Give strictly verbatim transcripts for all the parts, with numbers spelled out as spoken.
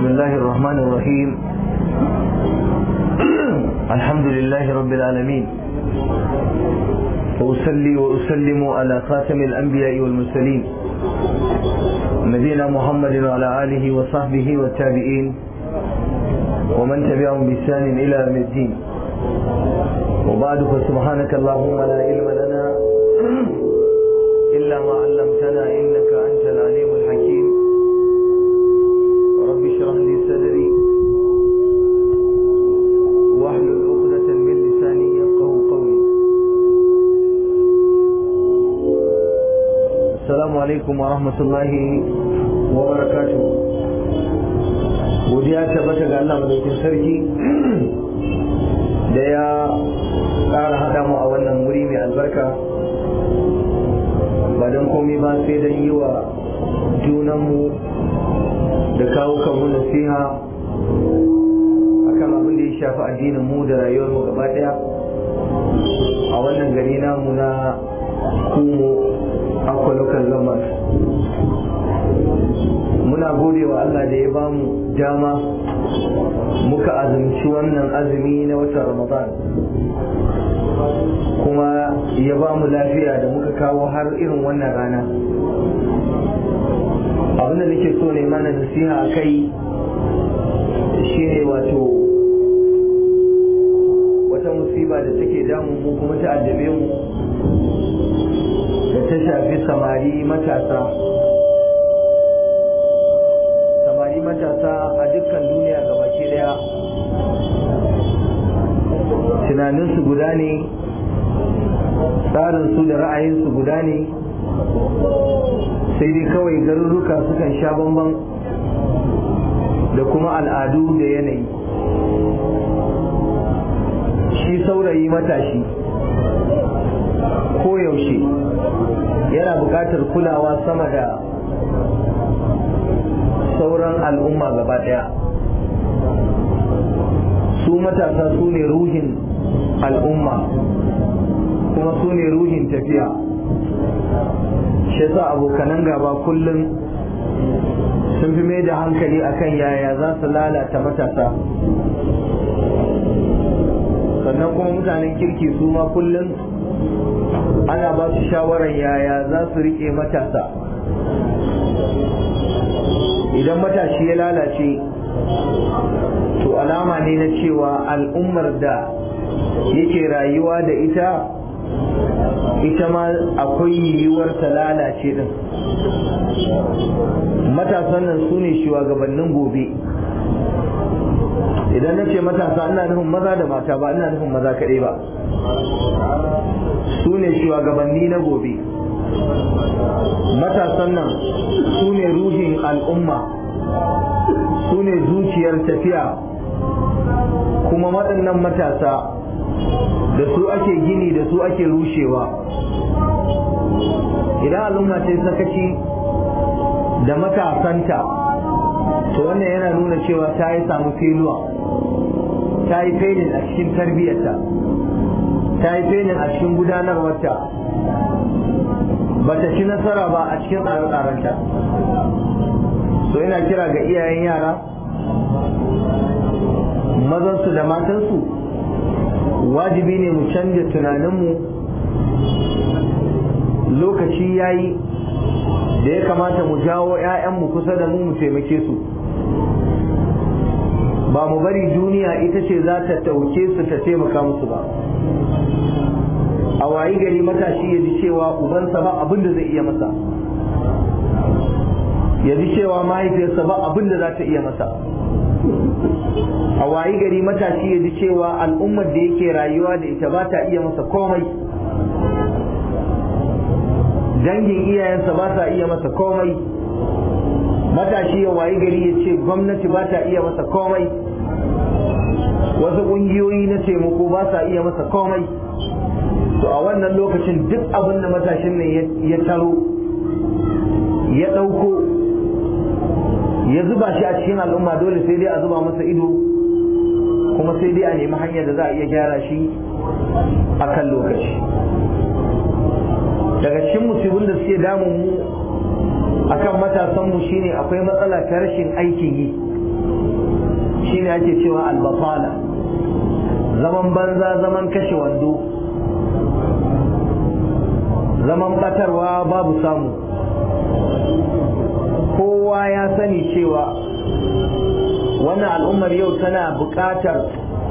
الله الرحمن الرحيم. الحمد لله رب العالمين، وأصلي وأسلم على خاتم الأنبياء والمرسلين نبينا محمد وعلى آله وصحبه والتابعين ومن تبعهم بإحسان إلى يوم الدين. وبعد، فسبحانك اللهم لا علم لنا إلا ما علمتنا إنك أنت العليم الحكيم. رب اشرح لي صدري واحلل عقدة من لساني يفقهوا قولي. السلام عليكم ورحمة الله وبركاته. godiya tabbata ga Allah madaukakin sarki da ya ƙara haɗa mu a wannan wuri mai albarka, ba don komai ba sai don yi wa junanmu da kawo kanmu nasiha akan abin da ya shafi addinin mu da rayuwar mu gaba ɗaya a wannan gari namu na Kumo Akwa Local Government. Muna gode wa Allah da ya bamu dama muka azumci wannan azumi na watan Ramadan, kuma ya bamu lafiya da muka kawo har irin wannan rana. Abinda nake so ne mana nasiha a kai shine wato wata musiba da take damun mu kuma ta addabe mu, da ta shafi samari matasa matasa a dukkan duniya gabaki daya. Tunaninsu guda ne, tsarinsu da ra'ayinsu guda ne, sai dai kawai garuruka sukan sha bamban da kuma al'adu da yanayi. Shi saurayi matashi koyaushe yana buƙatar kulawa sama da sauran al'umma gaba daya. Su matasa su ne ruhin al'umma kuma su ne ruhin tafiya. shi yasa abokanan gaba kullum sun fi mai da hankali akan yaya za su lalata matasa, sannan kuma mutanen kirki su ma kullum ana ba su shawarar yaya za su rike matasa. Idan matashi ya lalace to alama ne na cewa al'ummar da yake rayuwa da ita ita ma akwai yiwuwar ta lalace din. Matasan nan su ne shugabannin gobe. Idan na ce matasa ina nufin maza da mata, ba ina nufin maza kaɗai ba. Su ne shugabanni na gobe. Matasan nan su ne ruhin al'umma, su ne zuciyar tafiya, kuma waɗannan matasa da su ake gini da su ake rushewa. Idan al'umma ce sakaci da matasanta, to wannan yana nuna cewa ta yi samu feluwa, ta yi fenin a cikin tarbiyyarta, ta yi fenin a cikin gudanarwarta, ba ta ci nasara ba a cikin tsare-tsarenta. So ina kira ga iyayen yara, mazansu da matansu, wajibi ne mu canja tunaninmu. Lokaci ya yi da ya kamata mu jawo 'ya'yanmu kusa da mu mu taimake su, ba mu bari duniya ita ce za ta tauke su ta taimaka musu ba. A wayi gari matashi ya ji cewa ubansa ba abin da zai iya masa, ya ji cewa mahaifiyarsa ba abin da za ta iya masa. A wayi gari matashi ya ji cewa al'ummar da yake rayuwa da ita ba ta iya masa komai, dangin iyayensa ba ta iya masa komai. Matashi ya wayi gari ya ce gwamnati ba ta iya masa komai, wasu ƙungiyoyi na taimako ba sa iya masa komai. To a wannan lokacin duk abin da matashin nan ya taro ya ɗauko ya zuba shi a cikin al'umma, dole sai dai a zuba masa ido, kuma sai dai a nemi hanyar da za a iya gyara shi a kan lokaci. Daga cikin musibin da suke damun mu akan matasanmu shine akwai matsala ta rashin aikin yi. shine ake cewa albatala, zaman banza, zaman kashe wando, zaman batarwa babu samu. Kowa ya sani cewa wannan al'ummar yau tana buƙatar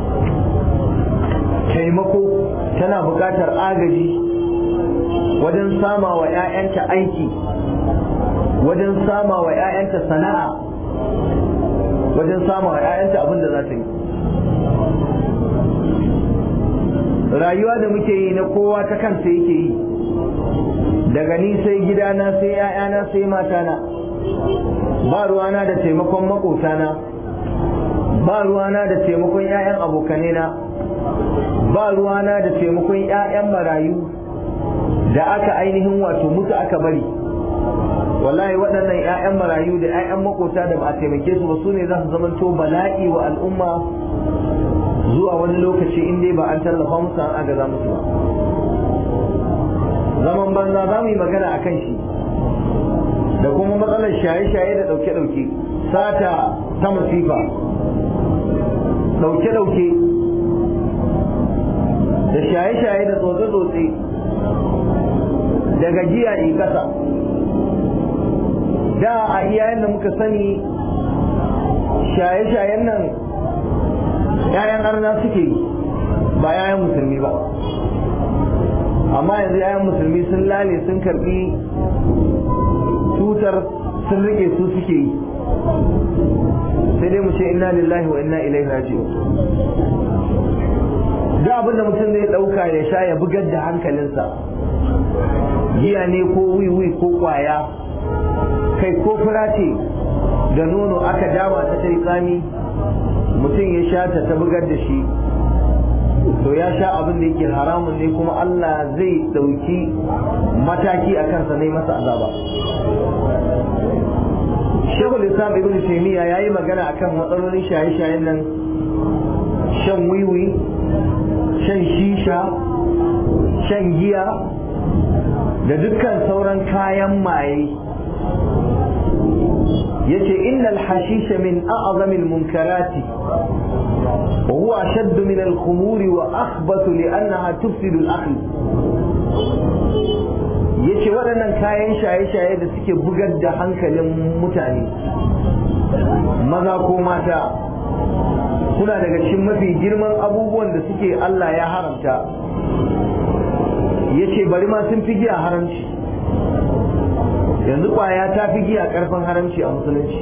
taimako, tana buƙatar agaji wajen sama wa 'ya'yanta aiki, wajen sama wa 'ya'yanta sana'a, wajen sama wa 'ya'yanta abin da za ta yi. Rayuwa da muke yi na kowa ta kansa yake yi, daga ni sai gidana sai 'ya'yana sai matana, ba ruwana da taimakon makotana, ba ruwana da taimakon 'ya'yan abokanena, ba ruwana da taimakon 'ya'yan marayu da aka ainihin wato mutu aka bari. Wallahi waɗannan 'ya'yan marayu da 'ya'yan makota da ba a taimake su ba, su ne za su zamanto bala'i wa al'umma zuwa wani lokaci in dai ba an tallafa musu an agaza musu ba. Zaman banza za mu yi magana a kan shi, da kuma matsalar shaye-shaye da ɗauke-ɗauke, sata ta masifa, ɗauke-ɗauke da shaye-shaye da tsotse-tsotse da gajiya in kasa. Da a iyayen da muka sani shaye-shayen nan 'ya'yan arna suke yi, ba 'ya'yan musulmi ba. Amma yanzu 'ya'yan musulmi sun lale, sun karbi tutar, sun rike su suke yi. Sai dai mu ce inna lillahi wa inna ilaihi raji'un. da abin da mutum zai dauka ya sha ya bugar da hankalinsa, giya ne ko wiwi ko kwaya, kai ko fura ce da nono aka dama ta ta yi tsami, mutum ya sha ta ta bugar da shi, to ya sha abin da yake haramun ne, kuma Allah zai dauki mataki a kansa ne masa azaba. Shekul Islam Ibn Taymiyyah ya yi magana akan matsalolin shaye-shayen nan, shan wiwi, shan shisha, shan giya da dukkan sauran kayan maye. yace innal hashisha min a'zamil munkarati wa huwa ashaddu min al-khumuri wa akhbathu li'annaha tufsidu al-aql. yace waɗannan kayan shaye-shaye da suke bugar da hankalin mutane maza ko mata suna daga cikin mafi girman abubuwan da suke Allah ya haramta. yace bari ma sun fi giya haramci, yanzu kwaya ta fi giya karfin haramci a musulunci,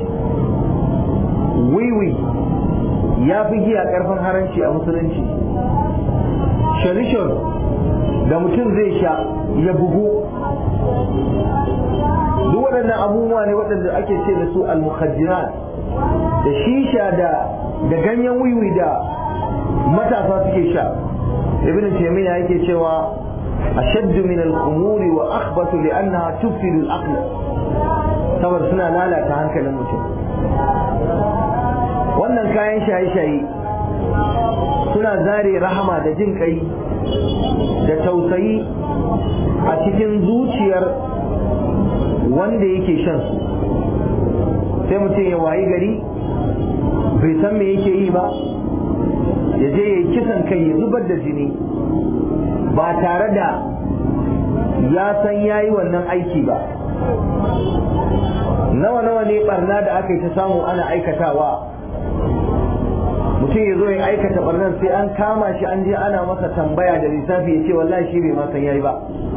wiwi ya fi giya karfin haramci a musulunci, shalishon da mutum zai sha ya bugu, duk waɗannan abubuwa ne waɗanda ake ce da su al-mukhaddirat, da shisha da da ganyen wiwi da matasa suke sha. ibn Taymiyyah yake cewa ashaddu min al-khumur wa akhbathu li'annaha tufsidu al-aql, saboda suna lalata hankalin mutum. wannan kayan shaye-shaye suna zare rahama da jin kai da tausayi a cikin zuciyar wanda yake shan su. sai mutum ya wayi gari bai san me yake yi ba, ya je ya yi kisan kai, ya zubar da jini ba tare da ya san ya yi wannan aiki ba. nawa nawa ne barna da aka yi ta samu ana aikatawa, mutum ya zo ya aikata barnar sai an kama shi an je ana masa tambaya da lissafi ya ce wallahi shi bai ma san yayi ba,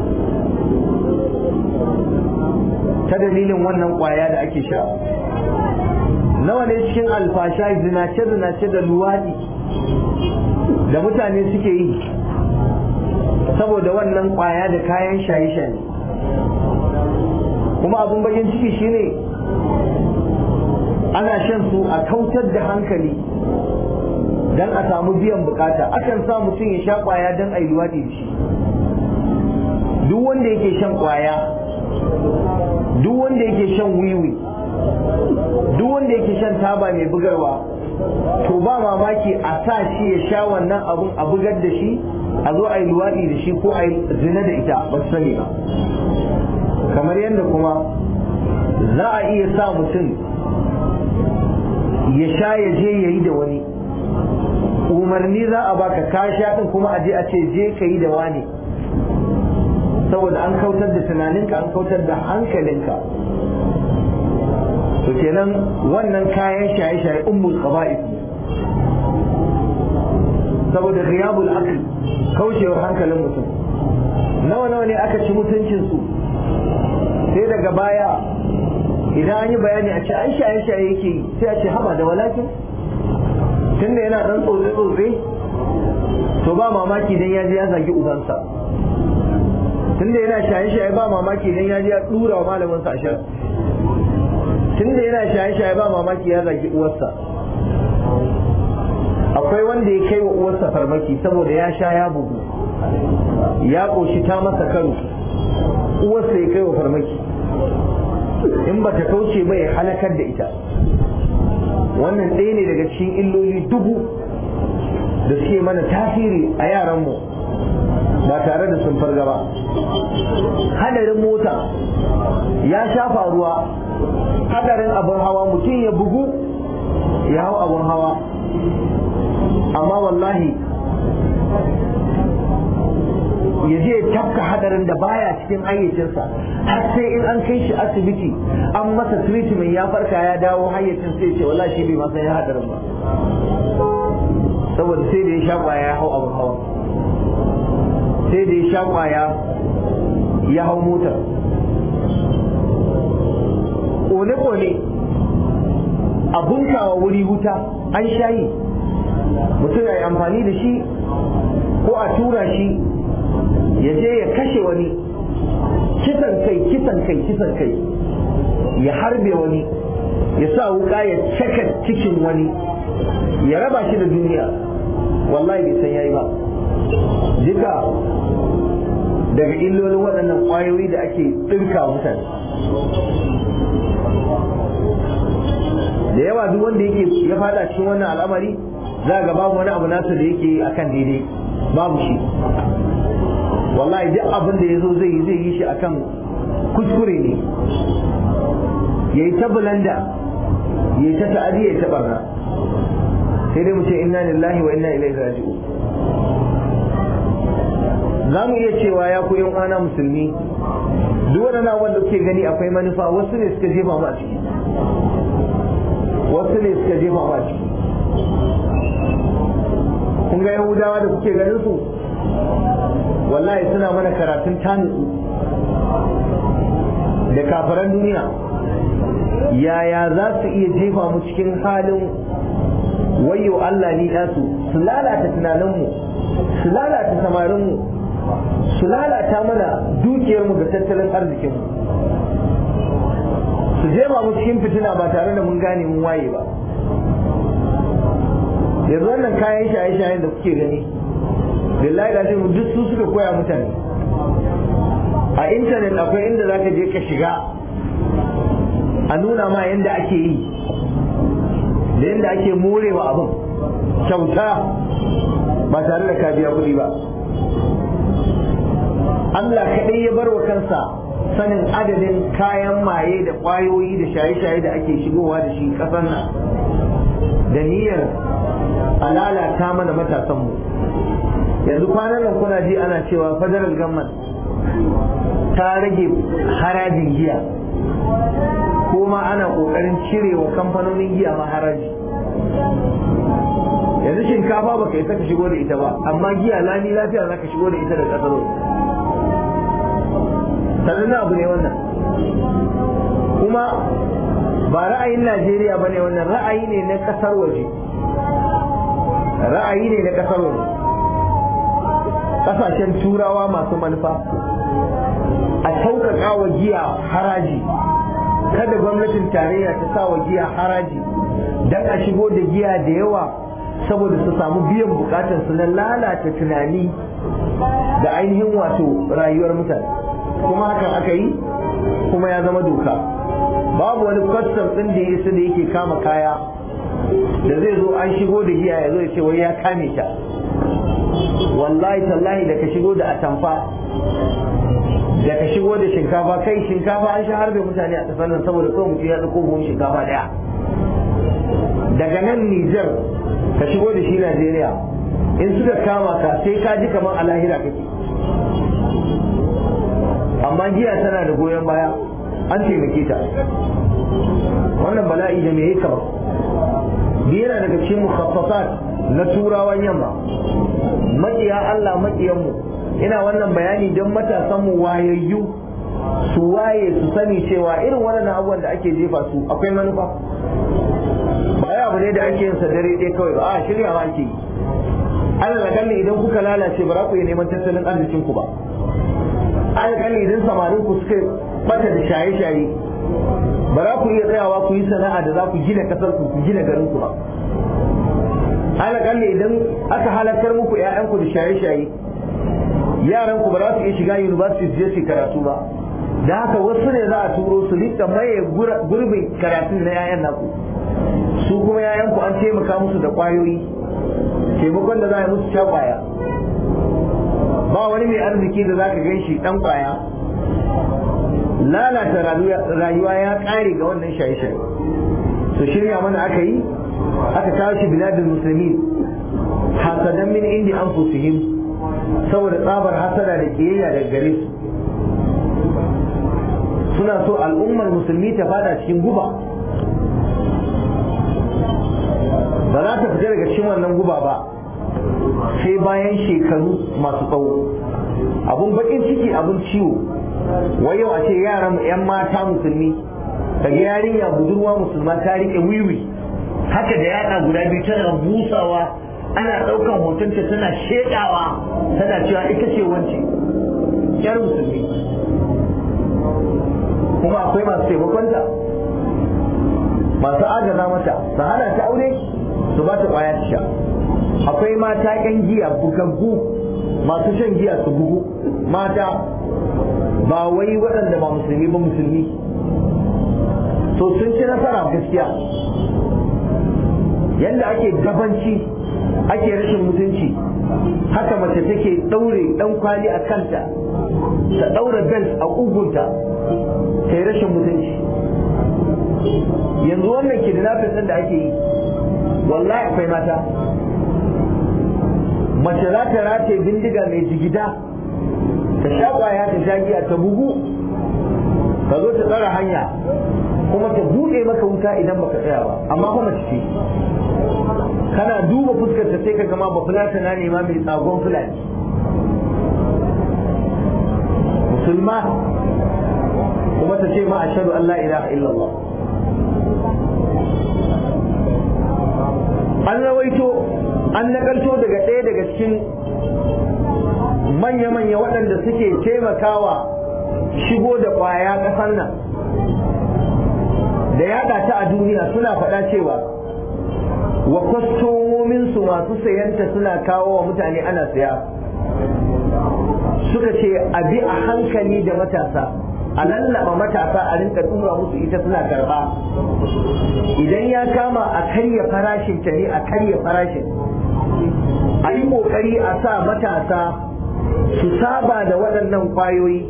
ta dalilin wannan kwaya da ake sha. nawa ne cikin alfasha, zinace zinace da luwadi da mutane suke yi saboda wannan kwaya da kayan shaye-shaye. kuma abin bakin ciki shine ana shan su a kautar da hankali dan a samu biyan bukata. akan sa mutum ya sha kwaya dan a yi luwadi da shi. duk wanda yake shan kwaya, duk wanda yake shan wiwi, duk wanda yake shan taba mai bugarwa, to ba mamaki a sa shi ya sha wannan abun a bugar da shi, a zo a yi luwaɗi da shi ko a yi zina da ita, ba su sani ba. kamar yadda kuma za a iya sa mutum ya sha ya je ya yi da wani, umarni za a baka ka sha din kuma a je a ce je ka yi da wani, saboda an kautar da tunaninka an kautar da hankalinka. to kenan wannan kayan shaye-shaye ummul qaba'is saboda ghiyabul aql, kaucewar hankalin mutum. nawa nawa ne aka ci mutuncin su sai daga baya idan an yi bayani a ce an shaye-shaye yake yi sai a ce haba da walakin tunda yana dan tsotse-tsotse to ba mamaki dan ya je ya zagi ubansa, tunda yana shaye-shaye ba mamaki dan ya je ya dura wa malamin sa ashar, tunda yana shaye-shaye ba mamaki ya zagi uwarsa. akwai wanda ya kai wa uwarsa farmaki saboda ya sha ya bugu ya koshi ta masa karo, uwarsa ya kai wa farmaki, in ba ta kauce ba ya halakar da ita. wannan ɗaya ne daga cikin illoli dubu da suke mana tasiri a yaranmu ba tare da sun farga ba. hadarin mota ya shafa ruwa, hadarin abin hawa, mutum ya bugu ya hau abin hawa, amma wallahi ya je ya tafka hadarin da baya cikin hayyacinsa har sai in an kai shi asibiti an masa treatment ya farka ya dawo hayyacin sai ce wallahi shi bai ma san ya hadarin ba, saboda sai da ya sha kwaya ya hau abin hawa, sai da ya sha kwaya ya hau motar. kone-kone abun kawa wuri wuta an shayi mutum ya yi amfani da shi ko a tura shi ya je ya kashe wani, kisan kai kisan kai kisan kai ya harbe wani, ya sa wuka ya caka cikin wani, ya raba shi da duniya, wallahi bai san yayi ba. duka daga illolin waɗannan ƙwayoyi da ake ɗinka mutane. da yawa duk wanda yake ya fada cikin wannan al'amari za ga babu wani abu nasu da yake akan daidai, babu shi. wallahi duk abin da yazo zai yi zai yi shi akan kuskure ne, yayi ta bulanda yayi ta ta'adi yayi ta barna. sai dai mu ce inna lillahi wa inna ilaihi raji'un. za mu iya cewa ya ku yan uwana musulmi duk wannan wanda kuke gani akwai manufa, wasu ne suka jefa mu a ciki, wasu ne suka jefa mu a ciki. kun ga yahudawa da kuke ganin su wallahi suna mana karatun tanitsu da kafaran duniya, yaya za su iya jefa mu cikin halin wayo Allah ni nasu, su lalata tunaninmu, su lalata samarinmu, su lalata mana dukiyarmu da tattalin arzikinmu, su jefa mu cikin fitina ba tare da mun gane mun waye ba. yanzu wannan kayan shaye-shayen da kuke gani billahi da mu duk su suka koya mutane. a intanet akwai inda za ka je ka shiga a nuna ma yadda ake yi da yadda ake morewa abin kyauta ba tare da ka biya kuɗi ba. Allah kaɗai ya bar wa kansa sanin adadin kayan maye da ƙwayoyi da shaye-shaye da ake shigowa da shi ƙasar nan da niyyar a lalata mana matasanmu. yanzu kwanan nan kuna ji ana cewa federal government ta rage harajin giya, ko ma ana kokarin cirewa kamfanonin giya ma haraji. yanzu shinkafa baka isa ka shigo da ita ba, amma giya lani lafiya za ka shigo da ita da kasar waje. sannan abu ne wannan, kuma ba ra'ayin Najeriya ba ne wannan, ra'ayi ne na kasar waje, ra'ayi ne na kasar waje. kasashen turawa masu manufa a sauƙaƙa wa giya haraji, kada gwamnatin tarayya ta sa wa giya haraji don a shigo da giya da yawa saboda su samu biyan bukatar su na lalata tunani da ainihin wato rayuwar mutane. kuma hakan aka yi kuma ya zama doka. babu wani kwastam ɗin da ya da yake kama kaya da zai zo an shigo da giya ya zo ya ce wai ya kame ta. wallahi tallahi da ka shigo da atamfa da ka shigo da shinkafa, kai shinkafa an sha harbe mutane a ƙasar nan saboda kawai mutum ya ɗauko buhun shinkafa ɗaya daga nan Nijar ka shigo da shi Najeriya, in suka kama ka sai ka ji kamar a lahira kake. Amma giya tana da goyon baya, an taimake ta. Wannan bala'i da me yake ba yana daga cikin mukhaffafat na turawan yamma, maƙiya Allah maƙiyanmu. Ina wannan bayani don matasan mu wayayyu su waye su sani cewa irin waɗannan abubuwan da ake jefa su akwai manufa. Ba ya abu ne da ake yin sa dare ɗaya kawai ba, a shirya ma ake yi. Allah da kalli idan kuka lalace ba za ku yi neman tattalin arzikin ku ba. Allah kalli idan samarin ku suka bata da shaye-shaye ba za ku iya tsayawa ku yi sana'a da za ku gina kasar ku ku gina garin ku ba. Allah kalli idan aka halakar muku ƴaƴanku da shaye-shaye, yaran ku ba za su iya shiga university su je su karatu ba. Da haka wasu ne za a turo su rika maye gurbin karatun na ƴaƴan naku. Su kuma ƴaƴan ku an taimaka musu da kwayoyi, taimakon da za a yi musu sha kwaya. Ba wani mai arziki da za ka gan shi dan kwaya. Lalata rayuwa ya kare ga wannan shaye-shaye. To shirya mana aka yi, aka kawo shi biladul musulmi hasadan min indi anfusihim, saboda tsabar hasada da kiyayya daga gare su. Suna so al'ummar musulmi ta fada cikin guba, ba za ta fita daga cikin wannan guba ba sai bayan shekaru masu tsawo. Abun bakin ciki, abun ciwo, wai yau a ce yaran yan mata musulmi, daga yarinya budurwa musulma ta rike wiwi haka da yada guda biyu tana busawa, ana daukan hotonta tana shedawa, tana cewa ita ce wance yar musulmi. Kuma akwai masu taimakonta, masu agaza mata, su hana ta aure, su ba ta kwaya ta sha. Akwai mata yan giya bugaggu, masu shan giya su bugu, mata ba wai waɗanda ba musulmi ba musulmi. To sun ci nasara gaskiya. Yadda ake gabanci, ake rashin mutunci, haka mace take ɗaure ɗan kwali a kanta, ta ɗaura belt a ƙugunta, ta yi rashin mutunci. Yanzu wannan kidnapping ɗin da ake yi, wallahi akwai mata. Mace za ta rataye bindiga mai jigida, ta sha ƙwaya, ta sha giya, ta bugu, ka zo ta tsara hanya, kuma ta buɗe maka wuta idan baka tsaya ba. Amma kuma mace ce, kana duba fuskar ta sai ka gama ba fulata na nema mai tsagon fulani. Musulma kuma ta ce ma ashhadu an la ilaha illallah. An rawaito, an nakalto daga ɗaya daga cikin manya-manya waɗanda suke taimakawa shigo da ƙwaya ƙasar nan da yaɗa ta a duniya, suna faɗa cewa wa kwastomominsu masu sayanta suna kawo wa mutane ana saya. Suka ce a bi a hankali da matasa, a lallaba matasa, a rinka tura musu ita suna karba. Idan ya kama a karya farashin ta ne a karya farashin, a yi kokari a sa matasa su saba da waɗannan kwayoyi.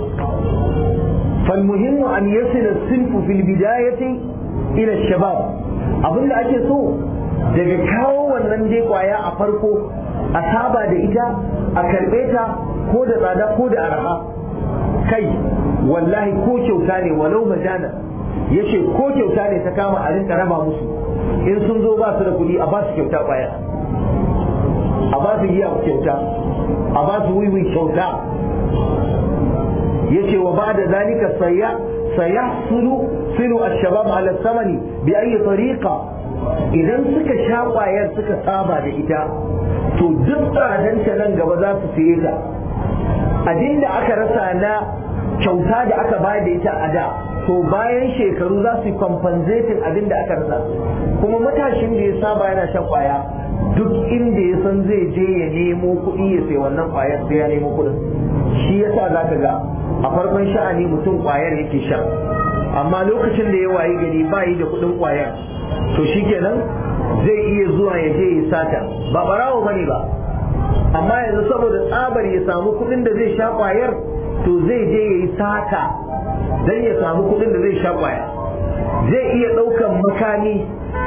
فالمهم أن يصل الصنف في البداية إلى الشباب. abinda ake so daga kawo wannan dai kwaya a farko a saba da ita, a karbe ta ko da tsada ko da araha. Kai wallahi ko kyauta ne, walau majana, yace ko kyauta ne ta kama a rinka raba musu. In sun zo ba su da kuɗi a ba su kyauta kwaya, a ba su giya kyauta, a ba su wiwi kyauta. yace wa ba'da zalika sayya sayahsulu silu ash-shabab ala thamani bi ayi tariqa. Idan suka sha kwayar suka saba da ita, to duk tsadanta nan gaba za su siye ta. Abinda aka rasa na kyauta da aka bayar da ita a da, to bayan shekaru za su compensating abinda aka rasa. Kuma matashin da ya saba yana shan kwaya, duk inda ya san zai je ya nemo kuɗi ya sai wannan kwayar sai ya nemo kuɗin. Shi yasa za ka ga a farkon sha'ani mutum kwayar yake sha, amma lokacin da ya wayi gari ba yi da kuɗin kwayar, to shikenan zai iya zuwa ya je ya sata. Ba barawo bane ba, amma yanzu saboda tsabar ya samu kuɗin da zai sha kwayar, to zai je ya yi sata dan ya samu kuɗin da zai sha kwaya. Zai iya ɗaukan makami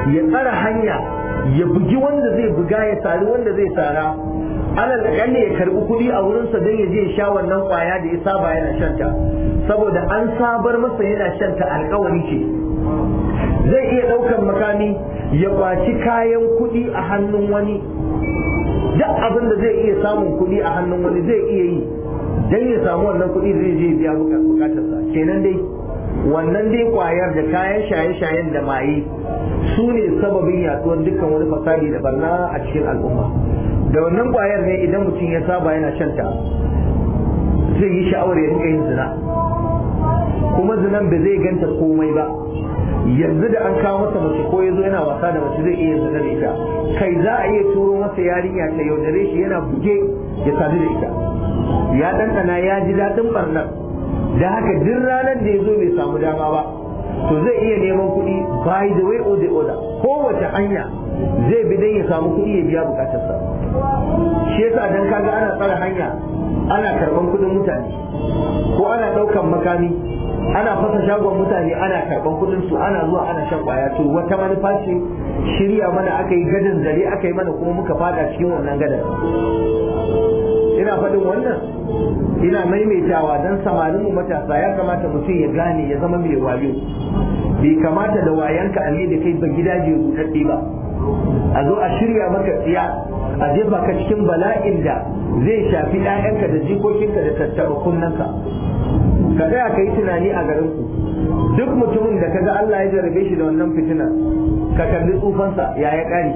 ya tsara hanya ya bugi wanda zai buga ya sari wanda zai sara, alal akalli ya karbi kuɗi a wurinsa don ya je sha wannan kwaya da ya saba yana shanta, saboda an sabar masa yana shanta alkawari ce. Zai iya ɗaukar makami ya kwaci kayan kuɗi a hannun wani, duk abin da zai iya samun kuɗi a hannun wani zai iya yi don ya samu wannan kuɗi zai je biya bukatarsa. Kenan dai wannan dai kwayar da kayan shaye-shayen da maye su ne sababin yaduwar dukkan wani fasadi da barna a cikin al'umma. Da wannan kwayar ne idan mutum ya saba yana shanta zai yi sha'awar ya rika yin zina, kuma zinan ba zai ganta komai ba. Yanzu da an kawo masa mace ko ya zo yana wasa da mace zai iya zina da ita, kai za a iya turo masa yarinya ta yaudare shi yana buge ya sadu da ita, ya ɗanɗana ya ji daɗin barnar. Da haka duk ranar da ya zo bai samu dama ba to zai iya neman kuɗi by the way or the other, kowace hanya zai bi don ya samu kuɗi ya biya bukatarsa. Shi yasa dan kaga ana tsara hanya ana karɓan kuɗin mutane ko ana ɗaukan makami ana fasa shagon mutane ana karɓan kuɗin su ana zuwa ana shan ƙwaya, to wata manufa ce shirya mana aka yi gadan zare aka yi mana kuma muka fada cikin wannan gadan. Ina faɗin wannan ina maimaitawa don samarin mu matasa ya kamata mutum ya gane ya zama mai wayo. Bai kamata da wayanka a ne da kai ba gidaje rudadde ba, a zo a shirya maka tsiya a jefa ka cikin bala'in da zai shafi ɗayanka da jikokinka da tattaba kunnanka. Ka tsaya ka yi tunani a garin ku, duk mutumin da kaga Allah ya jarabe shi da wannan fitina ka kalli tsufansa ya ya ƙare.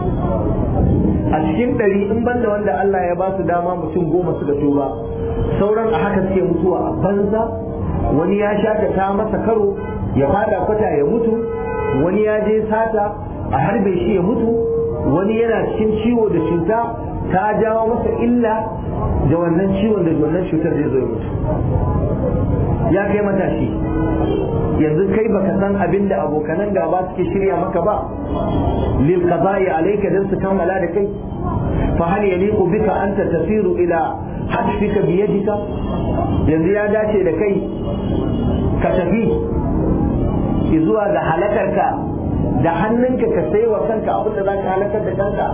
A cikin ɗari in banda wanda Allah ya ba su dama mutum goma suka tuba, sauran a haka suke mutuwa a banza. Wani ya shaka ta masa karo ya fada kwata ya mutu, wani ya je sata a harbe shi ya mutu, wani yana cikin ciwo da cuta ta jawo masa illa da wannan ciwon da wannan cutar zai zo ya mutu. Ya kai matashi, yanzu kai baka san abin da abokanan gaba suke shirya maka ba, lil qada'i alayka dan su kammala da kai. Fa hal yaliqu bika anta tasiru ila hadfika bi yadika, yanzu ya dace da kai ka tafi zuwa ga halakarka da hannunka ka sai wa kanka abin da zaka halakar da kanka,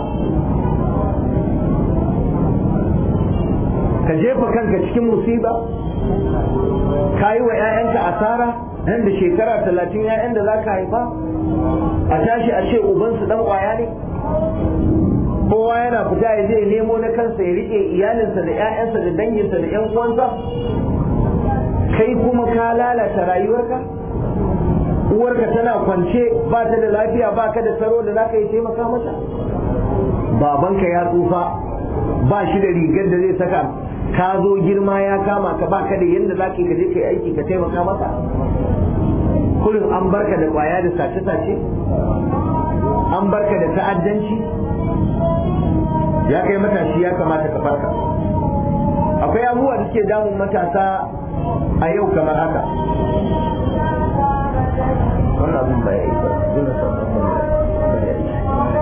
ka jefa kanka cikin musiba, ka yi wa 'ya'yanka asara nan da shekara talatin 'ya'yan da za ka haifa a tashi a ce ubansu dan kwaya ne. Kowa yana fita ya je nemo na kansa ya rike iyalinsa da 'ya'yansa da danginsa da 'yan uwansa, kai kuma ka lalata rayuwarka. Uwarka tana kwance ba ta da lafiya ba ka da tsaro da za ka yi taimaka mata, babanka ya tsufa ba shi da rigar da zai saka, ka zo girma ya kama ka ba ka da yadda za ka je ka yi aiki ka taimaka masa. Kullum an barka da kwaya da sace-sace, an barka da ta'addanci. Ya kai matashi ya kamata ka farka. Akwai abubuwa da suke damun matasa a yau kamar haka. Wannan abin ba ya yi ba, dole sauran ba ya yi.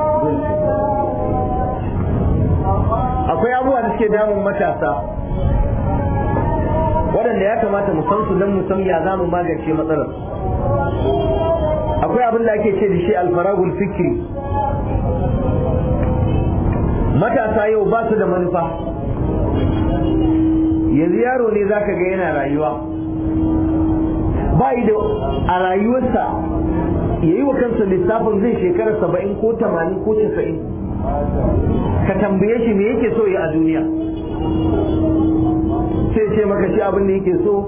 Akwai abubuwa da suke damun matasa waɗanda ya kamata mu san su don mu san ya za mu magance matsalar. Akwai abin da ake ce da shi alfaragul fikri. Matasa yau ba su da manufa. Yanzu yaro ne zaka ga yana rayuwa, ba yi da a rayuwarsa ya yi wa kansa lissafin zai shekara saba'in ko tamanin ko casa'in. Ka tambaye shi me yake so ya a duniya, sai ce maka shi abin da yake so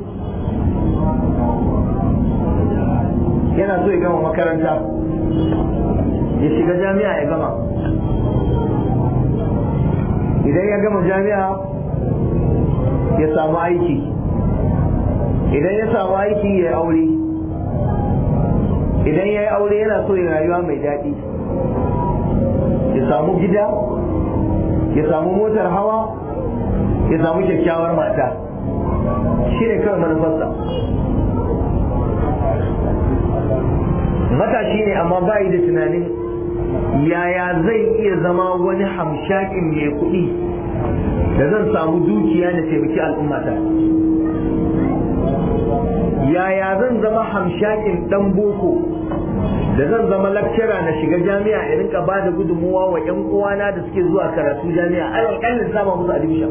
yana so ya gama makaranta, ya shiga jami'a ya gama. Idan ya gama jami'a ya samu aiki, idan ya samu aiki ya yi aure, idan ya yi aure yana so ya rayuwa mai daɗi, ya samu gida, ya samu motar hawa, ya samu kyakkyawar mata. Shi ne kawai manufarsa. Matashi ne amma ba yi da tunanin yaya zai iya zama wani hamshakin mai kuɗi da zan samu dukiya da taimaki al'ummata, yaya zan zama hamshakin ɗan boko da zan zama lecturer na shiga jami'a in rinka ba da gudunmuwa wa ƴan uwana da suke zuwa karatu jami'a alal kallin sama musu admission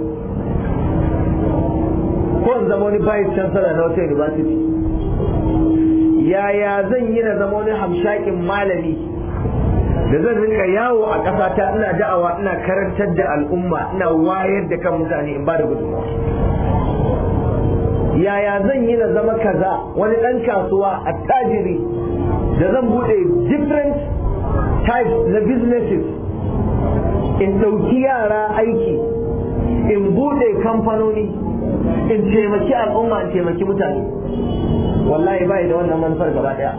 ko in zama wani vice chancellor na wata university. Yaya zan yi na zama wani hamshakin malami da zan rinka yawo a ƙasata ina da'awa ina karantar da al'umma ina wayar da kan mutane in ba da gudunmuwa. Yaya zan yi na zama kaza wani ɗan kasuwa attajiri da zan bude different types na businesses in ɗauki yara aiki in bude kamfanoni in taimaki al'umma in taimaki mutane. Wallahi bai da wannan manufar gaba daya.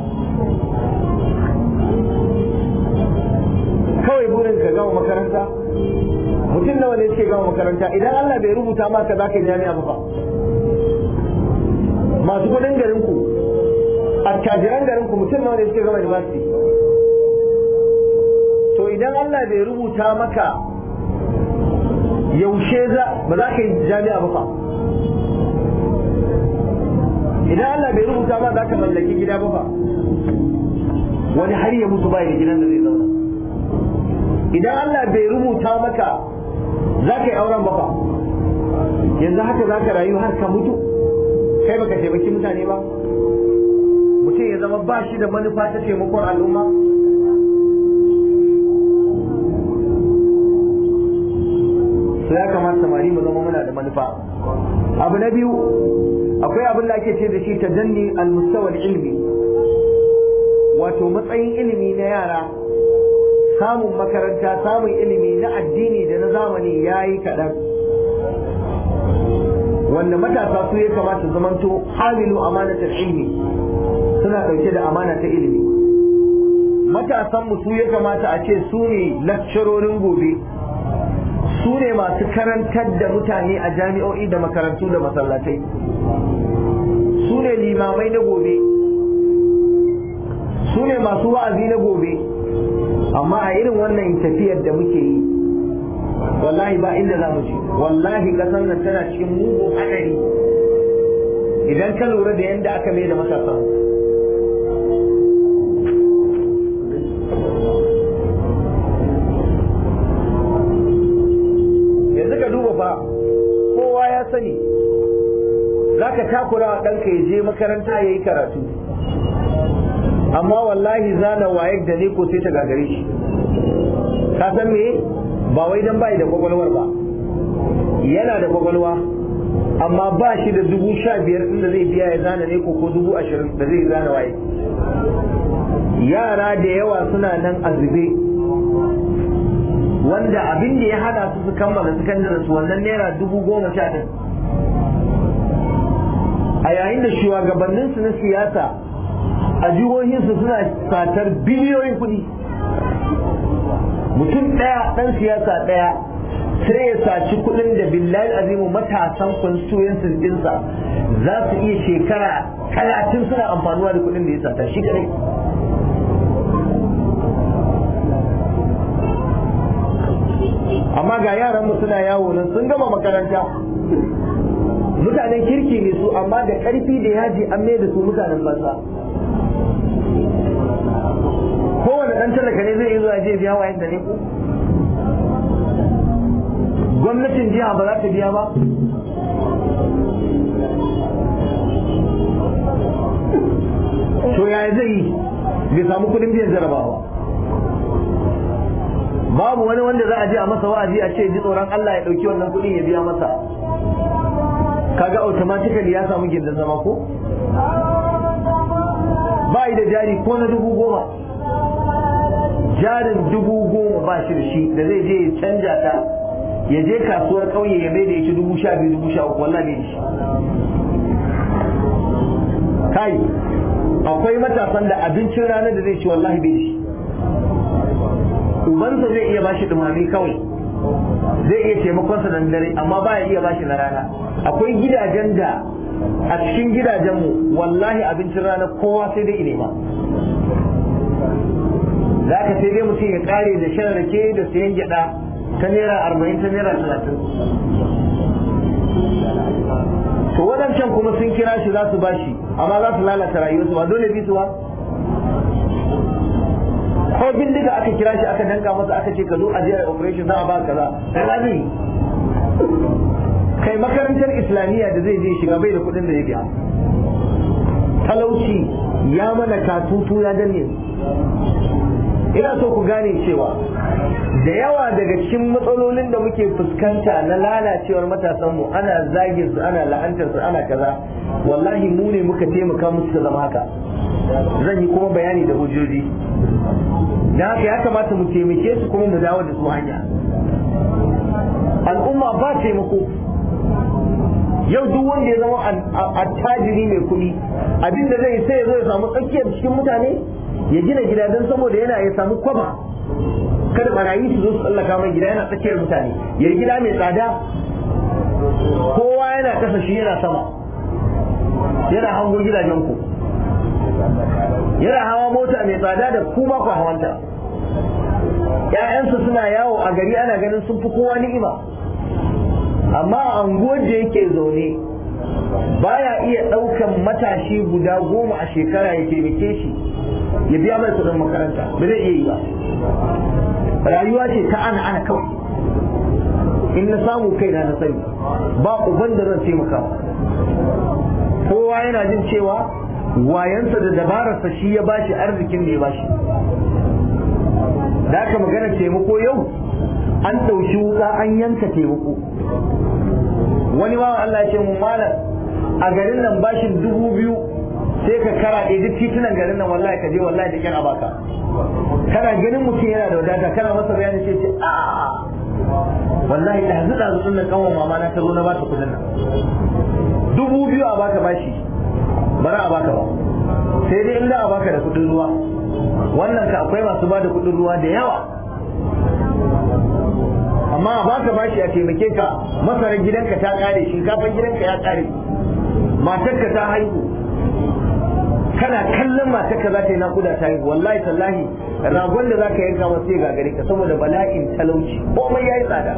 Kawai burin ka gama makaranta, mutum nawa ne suke gama makaranta idan Allah bai rubuta maka za ka yi jami'a ba. Masu kudin garin ku, attajiran garin ku mutum nawa ne suke gama university. To idan Allah bai rubuta maka yaushe za ba za ka yi jami'a ba fa. Idan Allah bai rubuta ma za ka mallaki gida ba fa, wani har ya mutu bai da gidan da zai zauna. Idan Allah bai rubuta maka za ka yi auren ba fa, yanzu haka za ka rayu har ka mutu kai baka taimaki mutane ba. Mutum ya zama ba shi da manufa ta taimakon al'umma. Sai ya kamata samari mu zama muna da manufa. Abu na biyu, akwai abin da ake ce da shi tajanni al-mustawa al-ilmi, wato matsayin ilimi na yara, samun makaranta, samun ilimi na addini da na zamani yayi kaɗan. Wanda matasa su ya kamata zamanto hamilu amanatul ilmi, suna ɗauke da amana ta ilimi. Matasan mu su ya kamata a ce su ne lakcarorin gobe, su ne masu karantar da mutane a jami'o'i da makarantu da masallatai, su ne limamai na gobe, su ne masu wa'azi na gobe. Amma a irin wannan tafiyar da muke yi, wallahi ba inda za mu ci. Wallahi kasan nan tana cikin mugun haɗari idan ka lura da yadda aka mai da matasan. Yanzu ka duba fa, kowa ya sani za ka takura wa ɗanka ya je makaranta ya yi karatu, amma wallahi zana waye da ne ko sai ta gagare shi. Ka san me? Ba wai dan bai da kwakwalwar ba, yana da kwakwalwa, amma ba shi da dubu sha biyar inda zai biya ya zana ne ko ko dubu ashirin da zai zana waye. Yara da yawa suna nan a zube, wanda abin da ya hada su su kammala sakandare su wannan naira dubu goma sha ɗin. A yayin da shugabanninsu na siyasa a jihohinsu suna satar biliyoyin kuɗi. Mutum ɗaya ɗan siyasa ɗaya sai ya saci kuɗin da billahi azimu matasan constituencies ɗinsa za su iya shekara talatin suna amfanuwa da kuɗin da ya sata shi kadai. Amma ga yaran mu suna yawo nan sun gama makaranta, mutanen kirki ne su, amma da ƙarfi da yaji an mai da su mutanen banza. Kowane ɗan talaka ne zai iya zuwa je biya wa yadda ne ko? Gwamnatin jiha ba za ta biya ba? To yaya zai yi bai samu kuɗin biyan jarabawa? Babu wani wanda za a je a masa wa'azi a ce ji tsoron Allah ya ɗauki wannan kuɗin ya biya masa. Kaga automatically ya samu gindin zama ko? Ba yi da jari ko na dubu goma. Jarin dubu goma ba shi da shi da zai je ya canja ta ya je kasuwar ƙauye ya bai da ya ci dubu sha biyu dubu sha uku wallahi bai da shi. Kai akwai matasan da abincin ranar da zai ci wallahi bai da shi. Ubansa zai iya bashi dumami kawai, zai iya taimakonsa da dare, amma ba ya iya bashi na rana. Akwai gidajen da a cikin gidajenmu wallahi abincin rana kowa sai dai nema. Za ka sai dai mutum ya kare da shan rake da sayan gyada ta naira arba'in ta naira talatin. To waɗancan kuma sun kira shi za su bashi, amma za su lalata rayuwarsu ba dole bi su ba. ko bindiga aka kira shi aka danka masa aka ce ka zo a je a operation za a ba kaza sai ba zai kai makarantar islamiyya da zai je shiga bai da kuɗin da ya biya. Talauci ya mana katutu ya danne. Ina so ku gane cewa da yawa daga cikin matsalolin da muke fuskanta na lalacewar matasanmu ana zagin su ana la'antar su ana kaza wallahi mu ne muka taimaka musu su zama haka. Zan yi kuma bayani da hujjoji. Da haka ya kamata mu taimake su kuma mu dawo da su hanya. Al'umma ba taimako. Yau duk wanda ya zama attajiri mai kuɗi abinda zai sai ya zo ya samu tsakiyar cikin mutane ya gina gida don saboda yana ya samu kwaba kada barayi su zo su tsallaka mai gida yana tsakiyar mutane ya yi gida mai tsada kowa yana kasa shi yana sama yana hango gidajen ku yana hawa mota mai tsada da kuma ku hawanta ƴaƴansu suna yawo a gari ana ganin sun fi kowa ni'ima amma a anguwar da yake zaune baya iya ɗaukan matashi guda goma a shekara ya taimake shi ya biya mai kudin makaranta ba zai iya yi ba. Rayuwa ce ta ana ana kawai in na samu kai na na sani ba uban da zan taimaka kowa yana jin cewa wayansa da dabararsa shi ya bashi arzikin da ya bashi. Da aka magana taimako yau an ɗauki wuka an yanka taimako. Wani ma Allah ya ce mu malam a garin nan bashin dubu biyu sai ka kara ɗaya duk titunan garin nan wallahi ka je wallahi da kyan abaka kana ganin mutum yana da wadata kana masa bayani sai ce a wallahi da hazu da hazu nan kanwan mama na ta zo na ba ta kudin nan dubu biyu a baka bashi bara a baka ba sai dai in da a baka da kudin ruwa wannan ka akwai masu ba da kudin ruwa da yawa amma a baka bashi a taimake ka masarar gidanka ta kare shinkafan gidanka ya kare matarka ta haihu kana kallon matarka za ta yi nakuda ta haihu wallahi tallahi ragon da za ka yanka wasu ya gagare ka saboda bala'in talauci komai ya yi tsada.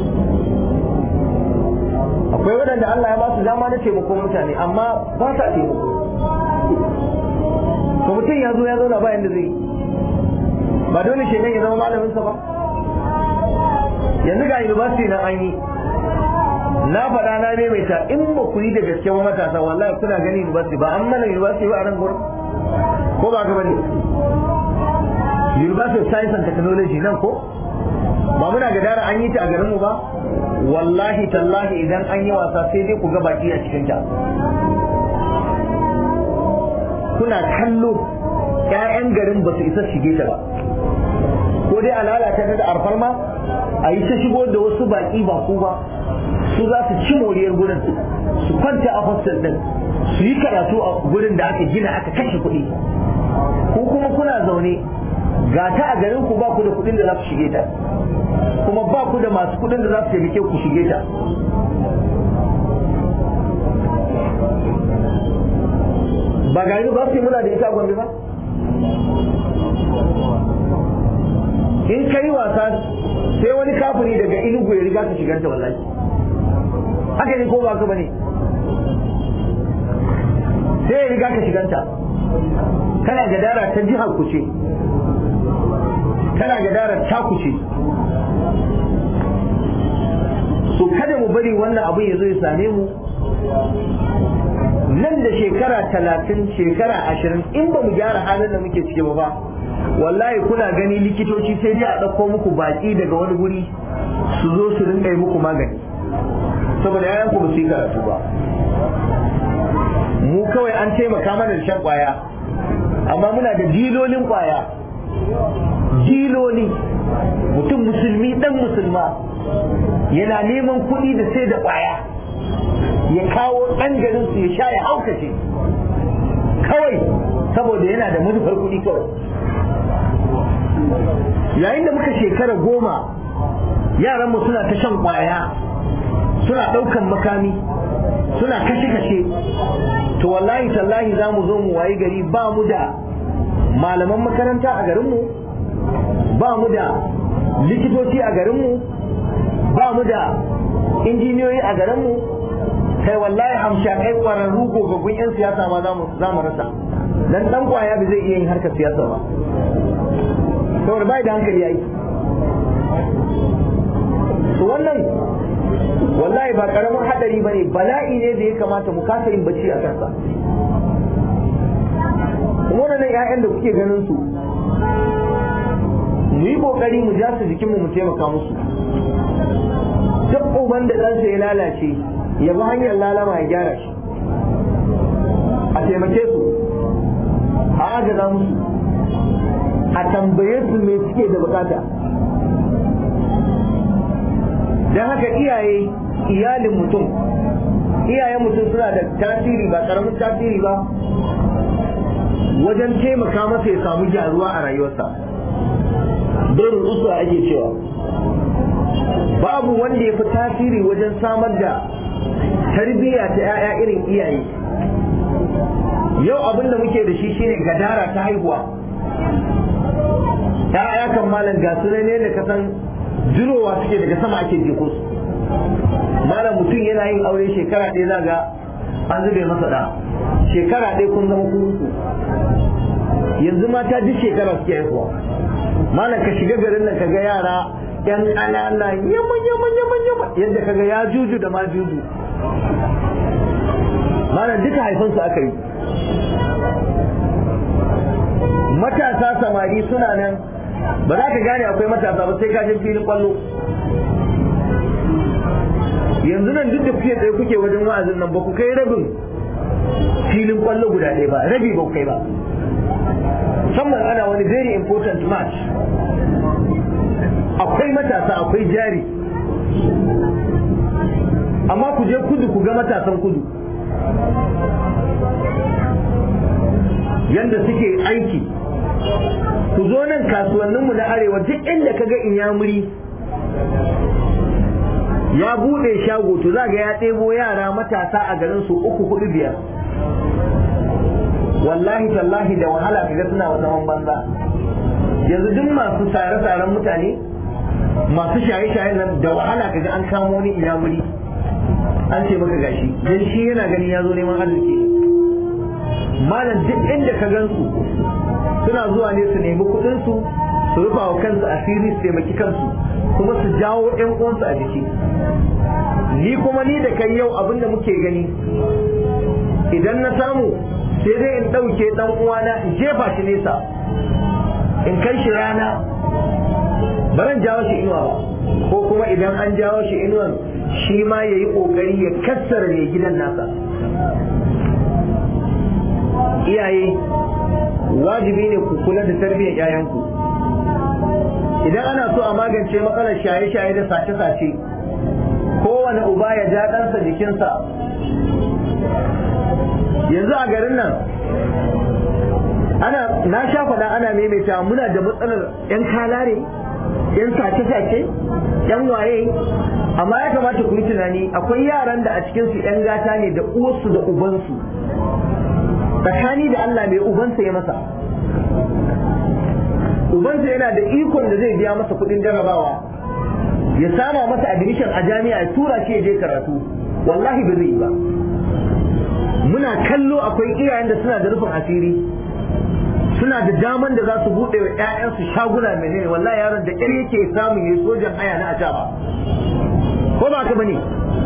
Akwai waɗanda Allah ya ba su dama na taimakon mutane amma ba sa taimako. To mutum ya zo ya zauna ba yanda zai ba dole shekan ya zama malaminsa ba. Yanzu ga university na an yi na faɗa na ne mai ta in ba ku yi da gaske ba matasa wallahi kuna gani university ba an mana university ba a nan gurin ko ba ka bane University of Science and Technology nan ko ba muna ga dara an yi ta a garin mu ba wallahi tallahi idan an yi wasa sai dai ku ga baki a cikin ta kuna kallo ƴaƴan garin ba su isa shige ta ba ko dai a lalata ta da alfarma a yi ta shigo da wasu baki ba ku ba su za su ci moriyar gurin su kwanta a hostel din su yi karatu a gurin da aka gina aka kashe kuɗi ko kuma kuna zaune ga ta a garin ku ba ku da kuɗin da za ku shige ta kuma ba ku da masu kuɗin da za su taimake ku shige ta. Ba ga yi ba su yi muna da ita a Gombe ba in ka yi wasa sai wani kafiri daga Enugu ya riga ka shiganta wallahi haka ne ko ba ka bane sai ya riga ka shiganta kana gadara ta jihar ku ce kana gadara ta ku ce so kada mu bari wannan abin ya zo ya same mu nan da shekara talatin shekara ashirin in ba mu gyara halin da muke ciki ba ba wallahi kuna gani likitoci sai dai a ɗauko muku baki daga wani guri su zo su rinka yi muku magani saboda yayan ku ba su yi karatu ba mu kawai an taimaka mana da shan kwaya amma muna da dilolin kwaya diloli mutum musulmi dan musulma yana neman kuɗi da sai da kwaya ya kawo ɗan garin su ya sha ya haukace kawai saboda yana da manufar kuɗi kawai yayin da muka shekara goma yaranmu suna ta shan kwaya suna ɗaukan makami suna kashe-kashe to wallahi tallahi za mu zo mu wayi gari ba mu da malaman makaranta a garinmu ba mu da likitoci a garinmu ba mu da injiniyoyi a garinmu kai wallahi hamshakai kwararru gogaggun 'yan siyasa ma za mu rasa dan dan kwaya ba zai iya yin harkar siyasa ba saboda bai da hankali yayi to wannan wallahi ba karamin hadari bane, bala'i ne da ya kamata mu kasa yin bacci a kansa. kuma wannan ƴaƴan da kuke ganin su mu yi kokari mu ja su jikinmu mu taimaka musu. duk uban da ɗansa ya lalace ya bi hanyar lalama ya gyara shi, a taimake su, a agaza musu, a tambaye su me suke da bukata. don haka iyaye iyalin mutum iyayen mutum suna da tasiri ba karamin tasiri ba wajen taimaka masa ya samu gyaruwa a rayuwarsa. Birnin usuwa ake cewa babu wanda ya fi tasiri wajen samar da tarbiyya ta 'ya'ya irin iyaye. Yau abin da muke da shi shine gadara ta haihuwa. ‘Ya'ya kan malam ga su ne da kasan jirowa suke daga sama ake jeko su. Malam mutum yana yin aure shekara ɗaya za ga an zube masa ɗa, shekara ɗaya kun zama kuku. Yanzu mata duk shekara suke haihuwa. Malam ka shiga garin nan ka ga yara ‘yan ƙanana yaman yaman yaman yaman yadda ka ga ya juju da ma juju. Malam duka haifansu aka yi. Matasa samari suna nan, ba za ka gane akwai matasa ba sai ka je filin kwallo. Yanzu nan duk da kuke tsaye kuke wajen wa'azin nan ba ku kai rabin filin kwallo guda ɗaya ba, rabi ba ku kai ba. Musamman ana wani very important match, akwai matasa akwai jari, amma ku je kudu ku ga matasan kudu yanda suke aiki. Ku zo nan kasuwanninmu na arewa duk inda kaga inyamuri ya bude shago to za ga ya ɗebo yara matasa a garin su uku hudu biyar. Wallahi tallahi da wahala kaga suna zaman banza. Yanzu duk masu sare-saren mutane masu shaye-shayen nan da wahala kaga an kamo wani inyamuri an ce maka gashi dan shi yana ganin ya zo neman arziki. Malam duk inda ka gansu suna zuwa ne su nemi kudin su su rufa wa kansu asiri su taimaki kansu kuma su jawo ƴan uwansu a jiki. Ni kuma ni da kai yau abinda muke gani, idan na samu sai dai in ɗauke ɗan uwana in jefa shi nesa in kai shi rana, ba zan jawo shi inuwa ba, ko kuma idan an jawo shi inuwan shi ma ya yi ƙoƙari ya kassara mai gidan nasa. Iyaye wajibi ne ku kula da tarbiyyar ‘ya'yanku. Idan ana so a magance matsalar shaye-shaye da sace-sace, kowane uba ya ja ɗansa jikinsa. Yanzu a garin nan ana na sha faɗa ana maimaita muna da matsalar ‘yan kalare, ‘yan sace-sace, ‘yan waye, amma ya kamata ku yi tunani akwai yaran da a cikinsu ‘yan gata ne da uwarsu da ubansu. Tsakani da Allah mai ubansa ya masa, ubansa yana da ikon da zai biya masa kudin jarabawa, ya sama masa admission a jami'a ya tura shi ya je karatu, wallahi ba zai yi ba. Muna kallo akwai iyayen da suna da rufin asiri, suna da daman da za su buɗe wa ‘ya'yansu shaguna menene, wallahi yaron da ƙyar yake samun ya sojan haya na acaba, ko ba ka bane?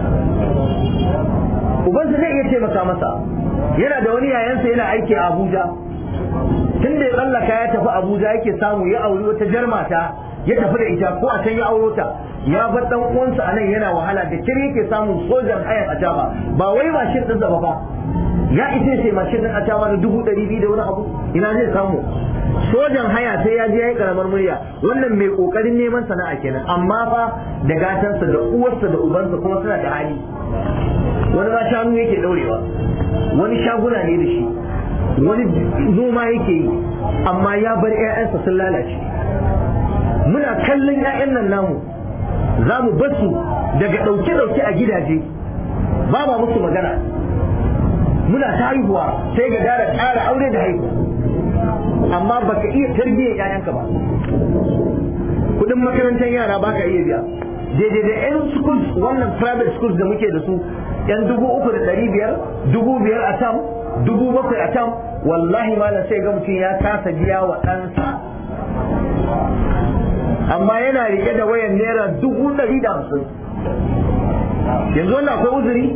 Ubansa zai iya taimaka masa. Yana da wani yayansa yana aiki a Abuja, tun da ya tsallaka ya tafi Abuja yake samu ya auri wata jarmata ya tafi da ita, ko a can ya auro ta, ya bar dan uwansa a nan yana wahala da kire yake samun sojan hayan a jaba, ba wai mashin din ba fa, ya ita ce mashin din a jaba da dubu ɗari biyu da wani abu, ina zai samu sojan haya sai ya je ya yi karamar murya. Wannan mai kokarin neman sana'a kenan, amma fa da gatansa da uwarsa da ubansa kuma suna da hali. Wani ma shanu yake daurewa, wani shaguna ne da shi, wani noma yake yi, amma ya bar 'ya'yansa sun lalace. Muna kallon 'ya'yan nan namu, za mu bar su daga ɗauke-ɗauke a gidaje, ba ma musu magana. Muna ta haihuwa sai ga dara ƙara aure da haihuwa, amma baka iya tarbiyyar 'ya'yanka ba. Kudin makarantar yara baka iya biya. Daidai da 'yan schools, wannan private schools da muke da su, yan dubu uku da ɗari biyar, dubu biyar a tam, dubu bakwai a tam, wallahi malam sai ga mutum ya kasa biya wa ɗansa amma yana rike da wayar naira dubu ɗari da hamsin. Yanzu wannan akwai uzuri?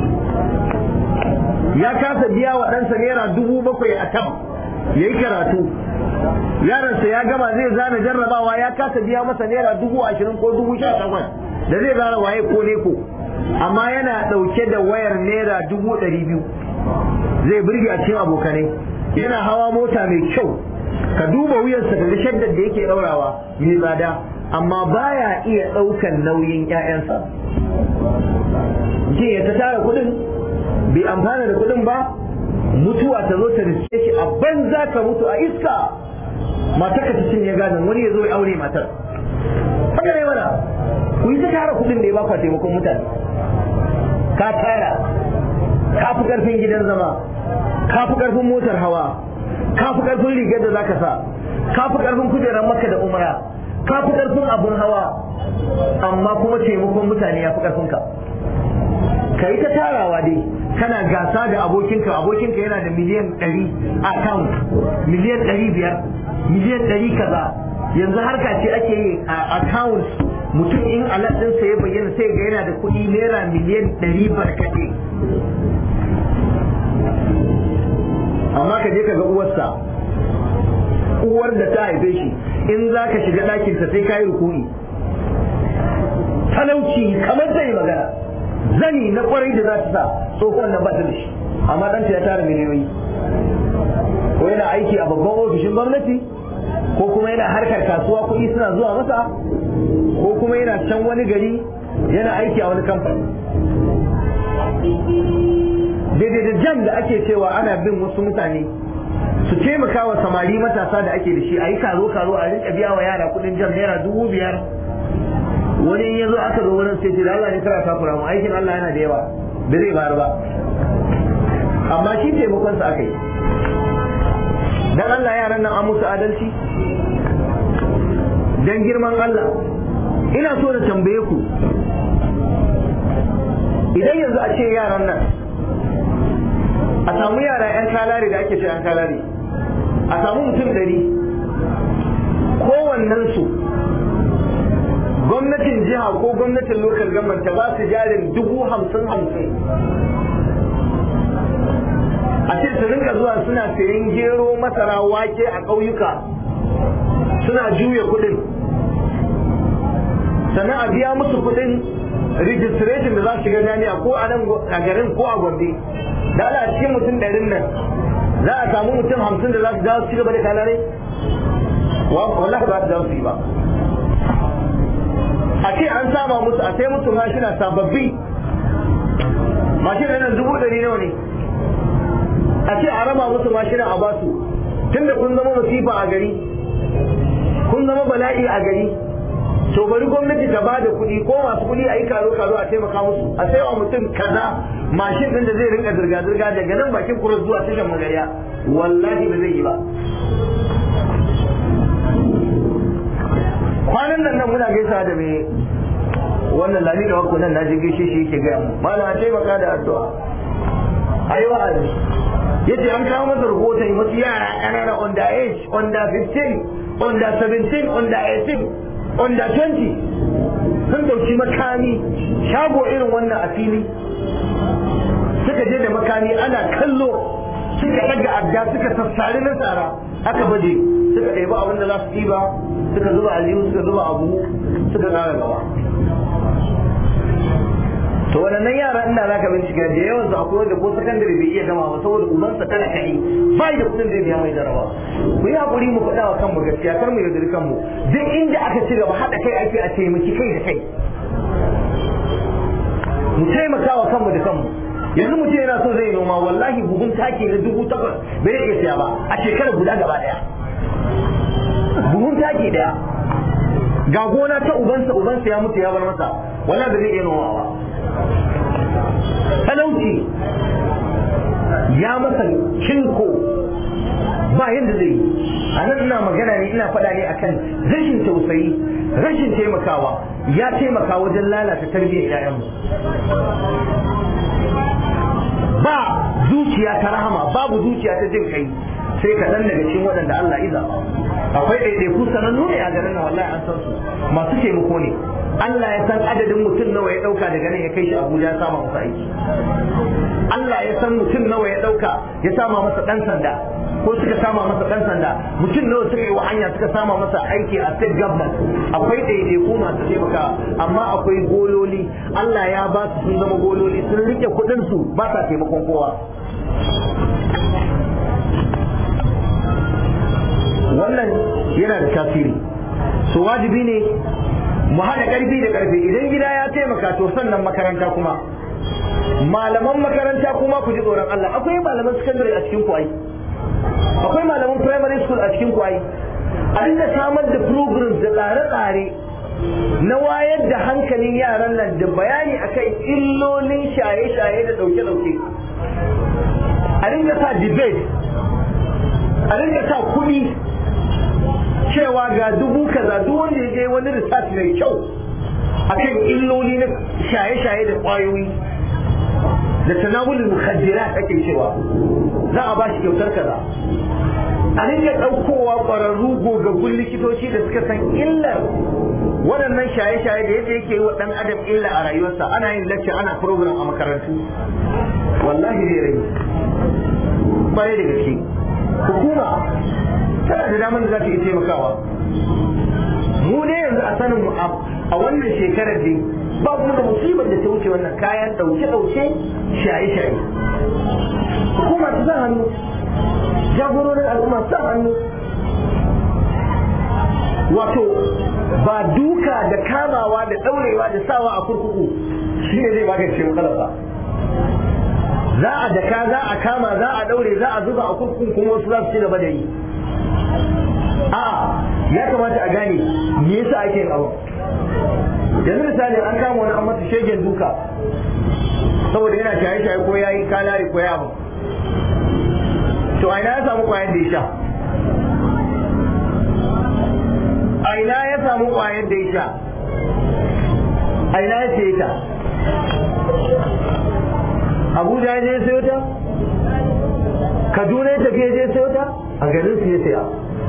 Ya kasa biya wa ɗansa naira dubu bakwai a tam ya yi karatu, yaronsa ya gama zai zana jarrabawa ya kasa biya masa naira dubu ashirin ko dubu sha takwas da zai zana waye ko neko, amma yana ɗauke da wayar naira dubu ɗari biyu zai burge a cikin abokanai, yana hawa mota mai kyau, ka duba wuyansa da shaddar da yake ɗaurawa mai tsada, amma baya iya ɗaukan nauyin 'ya'yansa. Mutum ya ta tara kuɗin bai amfana da kuɗin ba, mutuwa ta zo ta riske shi a banza ka mutu a iska, matar ka ta cinye gadon wani ya zo ya aure matar. Haka ne mana, ku yi ta tara kuɗin da ya ba ku taimakon mutane. Ka tara, ka fi ƙarfin gidan zama, ka fi ƙarfin motar hawa, ka fi ƙarfin rigar da zaka sa, ka fi ƙarfin kujerar maka da umara, ka fi ƙarfin abun hawa, amma kuma taimakon mutane ya fi ƙarfin ka. Ka yi ta tarawa dai, kana gasa da abokinka, abokinka yana da miliyan ɗari account, miliyan ɗari biyar, miliyan ɗari kaza. Yanzu harka ce ake yi a account, mutum in alat ɗinsa ya bayyana sai ga yana da kuɗi naira miliyan ɗari barkaɗe. Amma ka je ka ga uwarsa, uwar da ta haife shi, in za ka shiga ɗakinta sai ka yi rukuni. Talauci kamar zai magana, zani na kwarai da za ta sa tsohon nan ba ta da shi, amma ɗanta ya tara miliyoyi. Ko yana aiki a babban ofishin gwamnati, ko kuma yana harkar kasuwa kuɗi suna zuwa masa, ko kuma yana can wani gari yana aiki a wani kamfani. Daidai da jam da ake cewa ana bin wasu mutane su taimaka wa samari matasa da ake da shi, a yi karo-karo a rinka biya wa yara kuɗin jam naira dubu biyar. Wani in ya zo aka zo wurin sai ce da Allah ne kara takura mu, aikin Allah yana da yawa da zai bayar ba, amma shi taimakon sa aka yi. Dan Allah yaran nan an musu adalci, dan girman Allah ina so na tambaye ku, idan yanzu a ce yaran nan a samu yara yan kalare da ake ce yan kalare, a samu mutum ɗari, kowannen su gwamnatin jiha ko gwamnatin local government ta ba su jarin dubu hamsin hamsin, a ce su rinka zuwa suna sayan gero, masara, wake a ƙauyuka suna juya kuɗin, sannan a biya musu kuɗin registration da za su shiga jami'a ko a nan a garin ko a Gombe. Da ala cikin mutum ɗarin nan za a samu mutum hamsin da za su dawo su ci gaba da kalare? Wallahi ba su dawo su yi ba. A ce an sama musu, a sai musu mashina sababbi, mashina nan dubu ɗari nawa ne, a ce a raba musu mashina a basu, tunda kun zama masifa a gari, kun zama bala'i a gari, to bari gwamnati ta bada kuɗi ko masu kuɗi a yi karo-karo a taimaka musu, a sai wa mutum kaza mashin ɗin da zai rinka zirga-zirga daga nan bakin kuros zuwa tashan magariya, wallahi ba zai yi ba. Kwanan nan nan muna gaisa da mai wannan lami da wakko nan na je gaishe shi yake gaya mu, malam a taimaka da addu'a, ayi wa'azi. Yace an kawo masa rahoton wasu yara ƙanana under age, under fifteen, under seventeen, under eighteen, under twenty sun dauki makami, shago irin wannan a fili suka je da makami ana kallo, suka daga adda suka sassare na tsara aka baje, suka ɗebi abin da za su ɗiba, suka zuba aliyu, suka zuba abu, suka ƙara gaba. To waɗannan yara ina za ka bincika da yawan su akwai wanda ko sakandare bai iya gama ba saboda ubansa tana kai bai da kudin da biya mai jarawa. Ku yi hakuri mu faɗa wa kanmu gaskiya, kar mu yaudari kanmu. Duk inda aka ci gaba haɗa kai ake a taimaki kai da kai. Mu taimaka wa kanmu da kanmu. Yanzu mutum yana so zai noma, wallahi buhun taki na dubu takwas bai iya siya ba a shekarar guda gaba ɗaya. Buhun taki ɗaya. Ga gona ta ubansa, ubansa ya mutu ya bar masa, wallahi ba zai iya nomawa ba. Talauci ya masa cinko ba yadda zai yi. A nan ina magana ne, ina faɗa ne akan rashin tausayi, rashin taimakawa ya taimaka wajen lalata tarbiyyar ƴaƴanmu. Ba zuciya ta rahama, babu zuciya ta jin kai sai kaɗan daga cikin waɗanda Allah ya zaba. akwai ɗaiɗaiku sanannu ne a garin nan, wallahi an san su, masu taimako ne. Allah ya san adadin mutum nawa ya ɗauka daga nan ya kai shi Abuja ya sama masa aiki. Allah ya san mutum nawa ya ɗauka ya sama masa ɗan sanda ko suka sama masa ɗan sanda, mutum nawa suka yi wa hanya suka sama masa aiki a state government. Akwai ɗaiɗaiku masu taimaka, amma akwai gololi. Allah ya ba su sun zama gololi, sun rike kuɗin su ba sa taimakon kowa. Wannan yana da tasiri. So wajibi ne mu haɗa ƙarfi da ƙarfi. Idan gida ya taimaka to sannan makaranta kuma, malaman makaranta kuma ku ji tsoron Allah. Akwai malaman secondary a cikin ku ai, akwai malaman primary school a cikin ku ai. A dinga samar da programs da tsare-tsare na wayar da hankalin yaran nan da bayani akan illolin shaye-shaye da ɗauke-ɗauke. A dinga sa debate, a dinga sa kuɗi cewa ga dubu kaza duk wanda ya je wani research mai kyau akan illoli na shaye-shaye da ƙwayoyi da tanawulul mukhaddirat ake cewa za a ba shi kyautar kaza. A dinga ɗaukowa ƙwararru gogaggun likitoci da suka san illar waɗannan shaye-shaye da yadda yake yi wa ɗan adam illa a rayuwarsa. Ana yin lecture, ana program a makarantu, wallahi zai rage ƙwarai da gaske. Hukuma tana da damar da za ta iya taimakawa. Mu ne yanzu a sanin mu a wannan shekarar dai babu da musibar da ta wuce wannan kayan ɗauke-ɗauke shaye-shaye. Hukuma ta sa hannu, jagororin al'umma sa hannu. Wato ba duka da kamawa da ɗaurewa da sawa a kurkuku shi ne zai magance matsalar ba. Za a daka, za a kama, za a ɗaure, za a zuba a kurkuku kuma wasu za su ci gaba da yi. A ya kamata a gane me yasa ake yin abu. Yanzu misali an kama wani an masa shegen duka saboda yana shaye-shaye ko yayi kalari ko ya abu. To a ina ya samu kwayan da ya sha? A ina ya samu kwayan da ya sha? A ina ya saye ta? Abuja ya je sayo ta? Kaduna ya tafi ya je sayo ta? A garin su ya saya.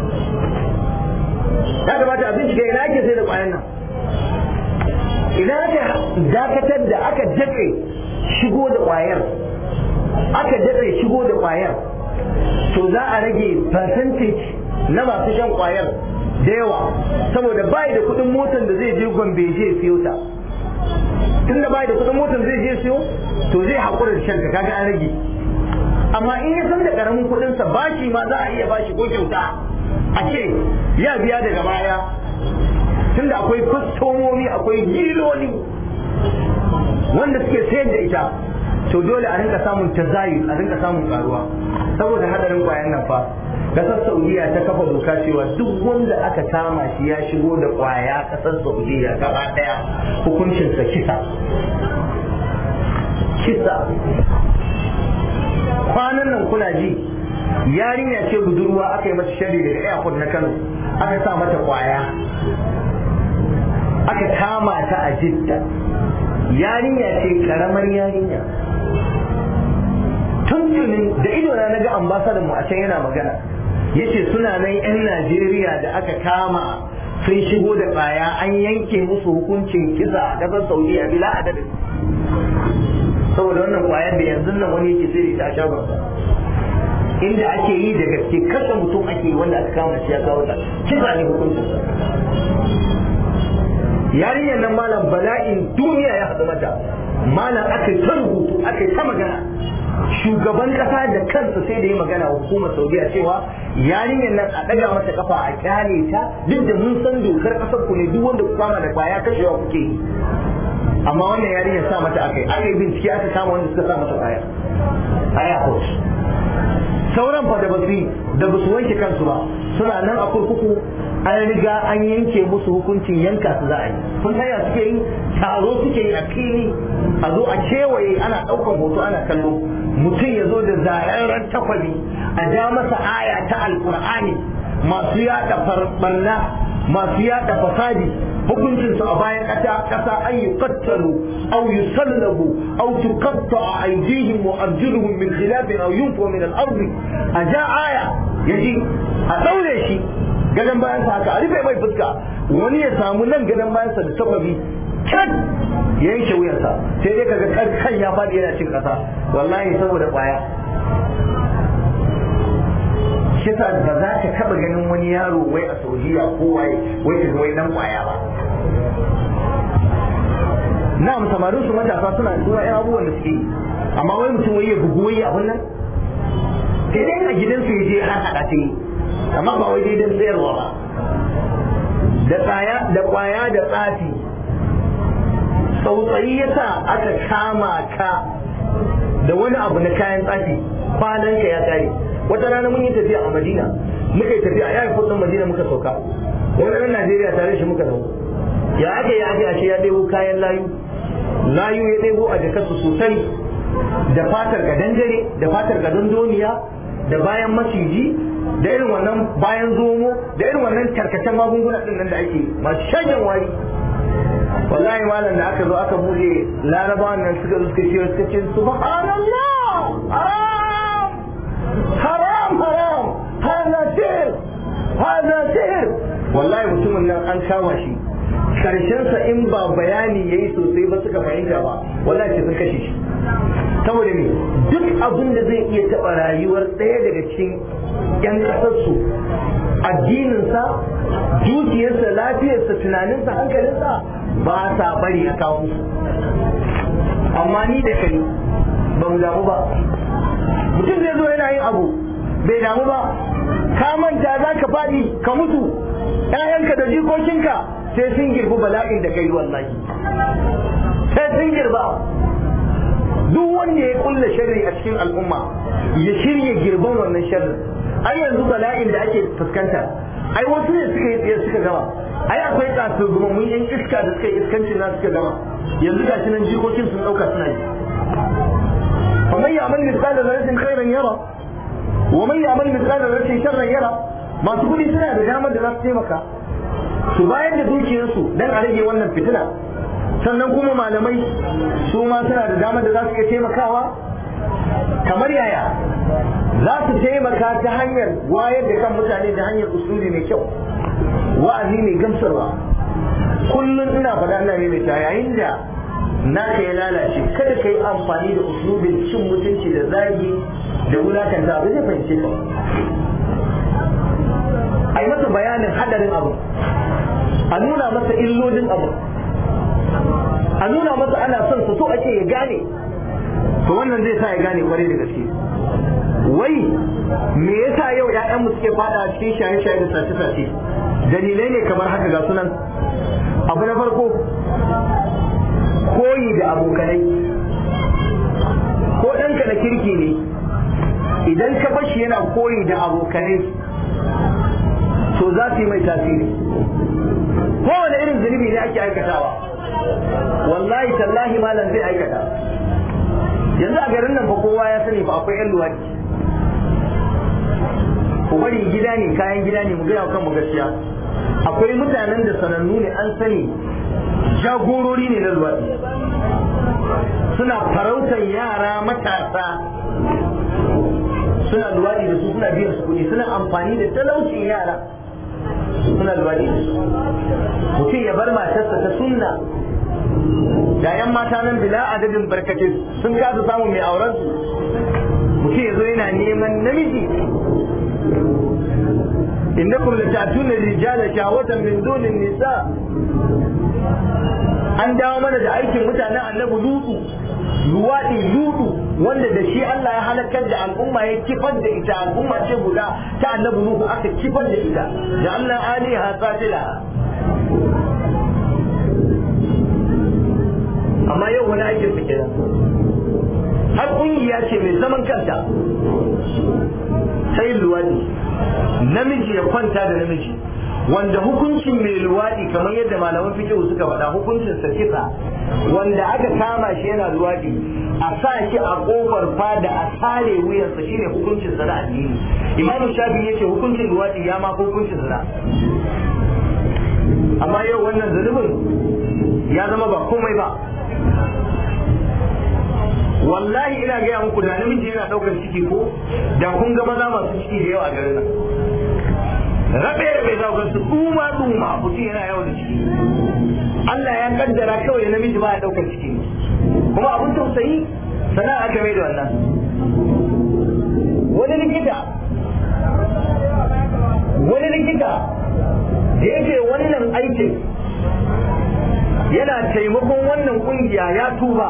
Ya kamata a bincike ina ake sai da kwayan nan. Idan aka dakatar da aka datse shigo da kwayar, aka datse shigo da kwayar, to za a rage percentage na masu shan kwayar da yawa, saboda bai da kudin motar da zai je Gombe je siyo ta. Tun da bai da kudin motar zai je siyo, to zai haƙura da shan ta, kaga an rage. Amma in ya san da karamin kudin sa bashi ma za a iya bashi ko kyauta a ce ya biya daga baya, tunda akwai kwastomomi, akwai giloli wanda suke sayar da ita, to dole a rinka samun tazayi, a rinka samun karuwa. Saboda hadarin kwayan nan fa, kasar Saudiya ta kafa doka cewa duk wanda aka kama shi ya shigo da kwaya kasar Saudiya gaba daya hukuncinsa kisa. Kisa. Kwanan nan kuna ji yarinya ce budurwa aka yi mata shari daga airport na Kano, aka sa mata kwaya, aka kama ta a Jidda. Yarinya ce karamar yarinya. Tuntunin da ido na naga ambasadan mu a can yana magana, yace suna nan yan Najeriya da aka kama sun shigo da kwaya, an yanke musu hukuncin kisa a kasar Saudiya bila adadin, saboda wannan kwayar da yanzu nan wani yake sai ta shagon inda ake yi da gaske kashe mutum ake yi, wanda aka kama shi ya kawo ta kisa ne hukuncin sa. Yarinyar nan malam bala'in duniya ya haɗu mata, malam aka yi ta rubutu, aka yi ta magana. Shugaban kasa da kansa sai da yi magana wa hukumar Saudiya cewa yarinyar nan a ɗaga mata kafa a kyale ta, duk da mun san dokar kasar ku ne duk wanda ku kama da kwaya kashewa kuke yi. Amma wannan yarinyar sa mata aka yi, aka yi bincike aka kama wanda suka sa mata kwaya a airport. Sauran fa da basu da basu wanke kansu ba suna nan a kurkuku, an riga an yanke musu hukuncin yanka su za a yi. Sun haya suke yi, taro suke yi a fili, a zo a kewaye ana ɗaukan hoto ana kallo. Mutum ya zo da zararren takwabi a ja masa aya ta alkur'ani, masu yaɗa farɓarna, masu yaɗa fasadi, hukuncinsu a bayan ƙasa ƙasa an yi kattalu aw yusallabu aw tuqatta aydihim wa arjuluhum min khilafin aw yunfu min al-ard. A ja aya yaji a daure shi gadon bayansa haka a rufe mai fuska, wani ya samu nan gadon bayansa da takwabi can ya yanke wuyansa, sai dai kaga kan ya faɗi yana cin ƙasa, wallahi saboda ƙwaya. shi ba za ka taɓa ganin wani yaro wai a Saudiya ko waye wai ka wai dan ƙwaya ba. na'am samarin su matasa suna zuwa yan abubuwan da suke yi, amma wai mutum wai ya bugu wai abun nan sai dai a gidansu ya je har haɗa ta yi, amma ba wai dai dan sayarwa ba. da tsaya da ƙwaya da tsafi, tsautsayi yasa aka kama ka da wani abu na kayan tsafi, kwanan ka ya kare. wata rana mun yi tafiya a Madina, muka yi tafiya ya yi kudin Madina muka sauka, wani ɗan Najeriya tare shi muka sauka, ya aka yi aka ashe ya ɗebo kayan layu layu ya ɗebo a jakarsu sosai, da fatar gadangare da fatar gadondoniya da bayan maciji da irin wannan bayan zomo da irin wannan karkacen magunguna ɗin nan da ake masu shagen wari. wallahi malam da aka zo aka buɗe larabawan nan suka zo suka ce suka ce subhanallah haram haram haram hada sihir hada sihir. wallahi mutumin nan an kama shi, karshensa in ba bayani ya yi sosai ba suka fahimta ba wallahi sai sun kashe shi. saboda me duk abin da zai iya taɓa rayuwar ɗaya daga cikin ƴan ƙasarsu, addininsa, dukiyarsa, lafiyarsa, tunaninsa, hankalinsa ba sa bari a kawo musu. amma ni da kai ba mu damu ba. mutum zai zo yana yin abu bai damu ba, ka manta za ka faɗi ka mutu, ƴaƴanka da jikokinka sai sun girbi bala'in da kai wallahi, sai sun girba. duk wanda ya kulla sharri a cikin al'umma ya shirya girban wannan sharri. ai yanzu bala'in da ake fuskanta, ai wasu ne suka yi tsaye suka gama, ai akwai kasu guma mun yan iska da suka yi iskancin na suka gama, yanzu ga shi nan jikokin sun dauka suna yi. ومن يعمل مثقال ذرة خيرا يرى ومن يعمل مثقال ذرة شرا يرى. masu kudi suna da damar da za su taimaka su bayar da dukiyarsu dan a rage wannan fitina, sannan kuma malamai su ma suna da damar da za su iya taimakawa. kamar yaya za su taimaka ta hanyar wayar da kan mutane da hanyar usuli mai kyau, wa'azi mai gamsarwa. kullum ina faɗa ina ne mai ta yayin da naka ya lalace, kada ka yi amfani da usulubin cin mutunci da zagi da wulakanta abu zai fahimce ka. a yi masa bayanin hadarin abu, a nuna masa illolin abu, a nuna masa ana son su so ake ya gane, to wannan zai sa ya gane kwarai da gaske. wai me yasa yau ƴaƴanmu suke fada cikin shaye-shaye da sace-sace? dalilai ne kamar haka ga sunan. abu na farko, koyi da abokanai. ko ɗanka na kirki ne, idan ka bashi yana koyi da abokanai to za su yi mai tasiri. kowane irin zunubi ne ake aikatawa, wallahi tallahi malam zai aikata. yanzu a garin nan fa kowa ya sani fa akwai yan luwadi. ku bari gida ne, kayan gida ne, mu gaya kan mu gaskiya. akwai mutanen da sanannu ne, an sani jagorori ne na luwadi, suna farautar yara matasa, suna luwadi da su, suna biyan su kuɗi, suna amfani da talaucin yara, suna luwadi da su. mutum ya bar matarsa ta sunna, da yan mata nan bila adadin barkatin sun kasa samun mai auren su, mutum ya zo yana neman namiji. innakum latatuna rijala shahwatan min dunin nisa. an dawo mana da aikin mutanen annabi lutu, luwaɗi lutu, wanda da shi Allah ya halakar da al'umma, ya kifar da ita. al'umma ce guda ta annabi lutu aka kifar da ita, da Allah aliha qatila. amma yau wani aikin su kenan, har kungiya ce mai zaman kanta sai luwaɗi, namiji ya kwanta da namiji, wanda hukuncin mai luwaɗi kamar yadda malaman fiqh suka faɗa hukuncin sa kisa. wanda aka kama shi yana luwaɗi a sa shi a kofar fada a sare wuyansa shine hukuncin sa da addini. Imam Shafi'i yace hukuncin luwaɗi ya ma hukuncin sa. amma yau wannan zalubin ya zama ba komai ba. wallahi ina gaya muku da namiji yana daukar ciki ko da kun ga maza masu ciki da yawa a garin nan. rabe rabe za ku su duma duma mutum yana yawo da ciki Allah ya kaddara kawai namiji ba ya daukar ciki kuma abun tausayi sana'a aka mai da wannan. wani likita wani likita da yake wannan aikin yana taimakon wannan kungiya ya tuba,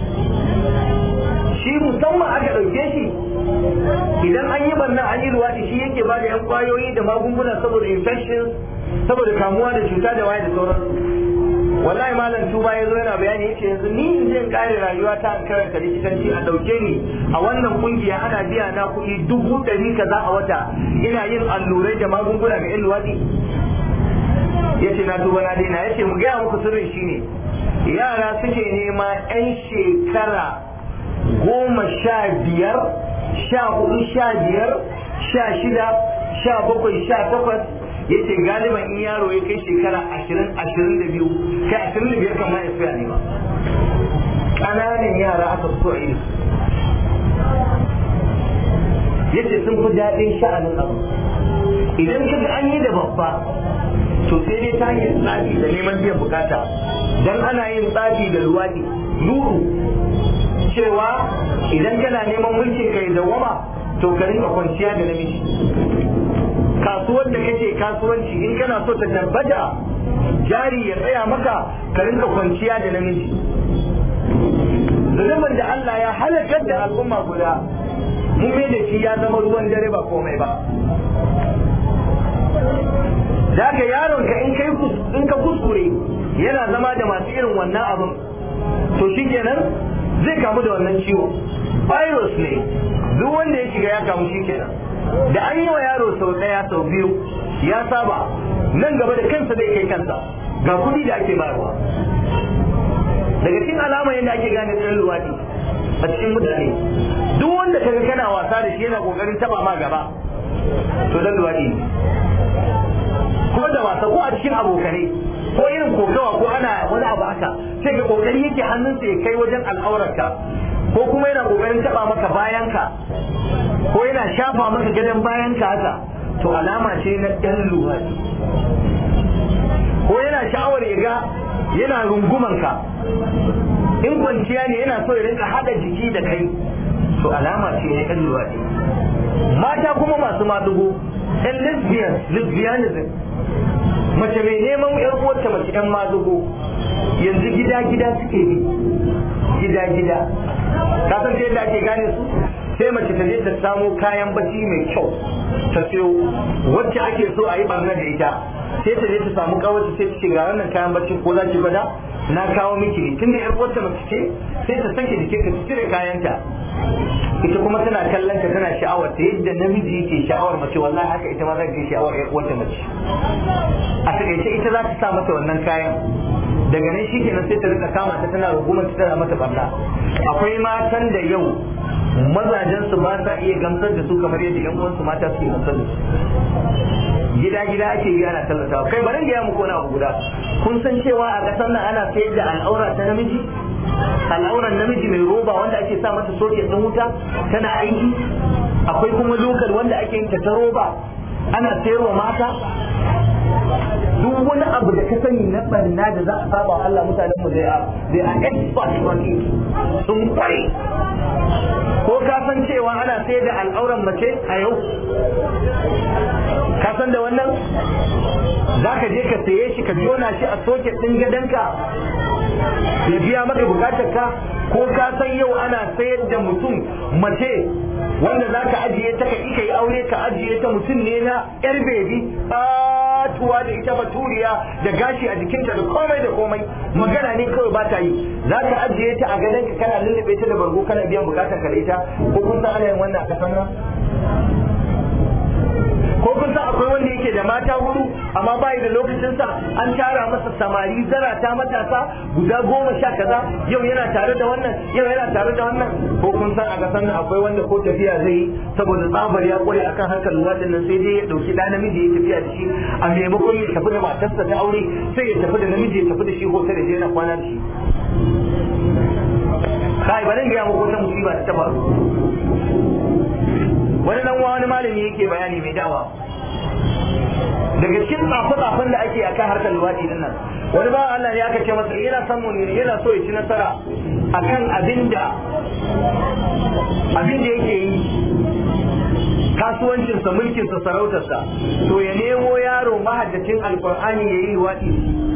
shi musamman aka ɗauke shi idan an yi barna an yi luwaɗi shi yake ba da yan kwayoyi da magunguna saboda infections, saboda kamuwa da cuta da waye da sauransu. wallahi malam tuba ya zo yana bayani yace yanzu ni in je in kare rayuwa ta an karanta likitanci a dauke ni a wannan kungiya ana biya na kuɗi dubu ɗari kaza a wata ina yin allurai da magunguna ga yan luwaɗi. yace na tuba na daina. yace mu gaya muku sirrin shine yara suke nema yan shekara goma sha biyar sha hudu sha biyar sha shida sha bakwai sha takwas yace galiban in yaro ya kai shekara ashirin ashirin da biyu kai ashirin da biyar kan ma ya tsaya ne ba ƙananan yara aka so a yi yace sun fi daɗin sha'anin abu. idan kaga an yi da babba to sai dai ta hanyar tsafi da neman biyan bukata, dan ana yin tsafi da luwaɗi luru cewa idan kana neman mulkin kai dawama to ka rinka kwanciya da namiji. kasuwar da kake kasuwanci in kana so ta tabbata jari ya tsaya maka ka rinka kwanciya da namiji. zulumin da Allah ya halakar da al'umma guda mun mai da shi ya zama ruwan dare ba komai ba. daga yaron ka in kai in ka kuskure yana zama da masu irin wannan abin to shikenan zai kamu da wannan ciwo. virus ne, duk wanda ya shiga ya kamu shikenan. da an yi wa yaro sau daya sau biyu ya saba, nan gaba da kansa zai kai kansa ga kuɗi da ake bayarwa. daga cikin alama yadda ake gane ɗan luwaɗi a cikin mutane, duk wanda kaga kana wasa da shi yana kokarin taba ma gaba to ɗan luwaɗi ne. ko da wasa ko a cikin abokanai ko irin kokawa ko ana wani abu haka sai ga kokari yake hannunsa ya kai wajen al'aurarka, ko kuma yana kokarin taba maka bayanka ko yana shafa maka gadon bayanka haka, to alama ce na ɗan luwaɗi. ko yana sha'awar ya ga yana rungumanka, in kwanciya ne yana so ya rinka haɗa jiki da kai, to alama ce na ɗan luwaɗi. mata kuma masu madugo ɗan lesbian lesbianism, mace mai neman ƴan uwarta mace ɗan madugo, yanzu gida gida suke bi gida gida. ka san yadda ake gane su? sai mace ta je ta samo kayan bacci mai kyau ta siyo wacce ake so a yi barna da ita, sai ta je ta samu kawace sai ta ce ga wannan kayan bacci ko za ki gwada na kawo miki ne. tunda ƴar uwarta mace ce sai ta sake jike ka cire kayanta, ita kuma tana kallon ka tana sha'awar ta yadda namiji yake sha'awar mace, wallahi haka ita ma za ta yi sha'awar ƴar uwarta mace. a takaice ita za ta sa mata wannan kayan, daga nan shi kenan sai ta rika kama ta tana rugumar ta tana mata barna. akwai matan da yau mazajen su ba sa iya gamsar da su kamar yadda yan uwansu mata suke gamsar da su. gida gida ake yi ana tallatawa. kai bari ga muku wani abu guda, kun san cewa a kasar nan ana sayar da al'aura ta namiji, al'auran namiji mai roba wanda ake sa mata soket ɗin wuta tana aiki. akwai kuma lokal wanda ake yin ta ta roba ana sayarwa mata. duk wani abu da ka sani na barna da za a saba Allah, mutanen mu zai a expert on it, sun kware. ko ka san cewa ana sayar da al'auran mace a yau? ka san da wannan? za ka je ka saye shi ka jona shi a soket ɗin gadonka ya biya maka bukatar ka? ko ka san yau ana sayar da mutum mace wanda za ka ajiye ta ka ika yi aure ka ajiye ta mutum ne na yar bebi tuwa da ita baturiya da gashi a jikinta da komai da komai, magana ne kawai ba ta yi. za ka ajiye ta a gadon ka kana lullube ta da bargo kana biyan bukatar ka da ita. ko kun san ana yin wannan a kasan nan? ko kun san akwai wanda yake da mata hudu amma bai da lokacin sa, an tara masa samari zarata matasa guda goma sha kaza, yau yana tare da wannan yau yana tare da wannan. ko kun san a kasan nan akwai wanda ko tafiya zai yi saboda tsabar ya kware akan harkar luwadin nan sai dai ya dauki da namiji ya tafiya da shi, a maimakon ya tafi da matarsa ta aure sai ya tafi da namiji ya tafi da shi hotel da yana kwana da shi. kai bari ga muku wata musiba ta faru. wani dan wani malami yake bayani mai dawa daga cikin tsafe-tsafen da ake akan harkar luwaɗi din nan wani ba Allah ya aka ce masa yana son mun yana so ya ci nasara akan abinda abinda yake yi kasuwancinsa mulkinsa sarautarsa to ya nemo yaro mahaddacin alkur'ani ya yi luwaɗi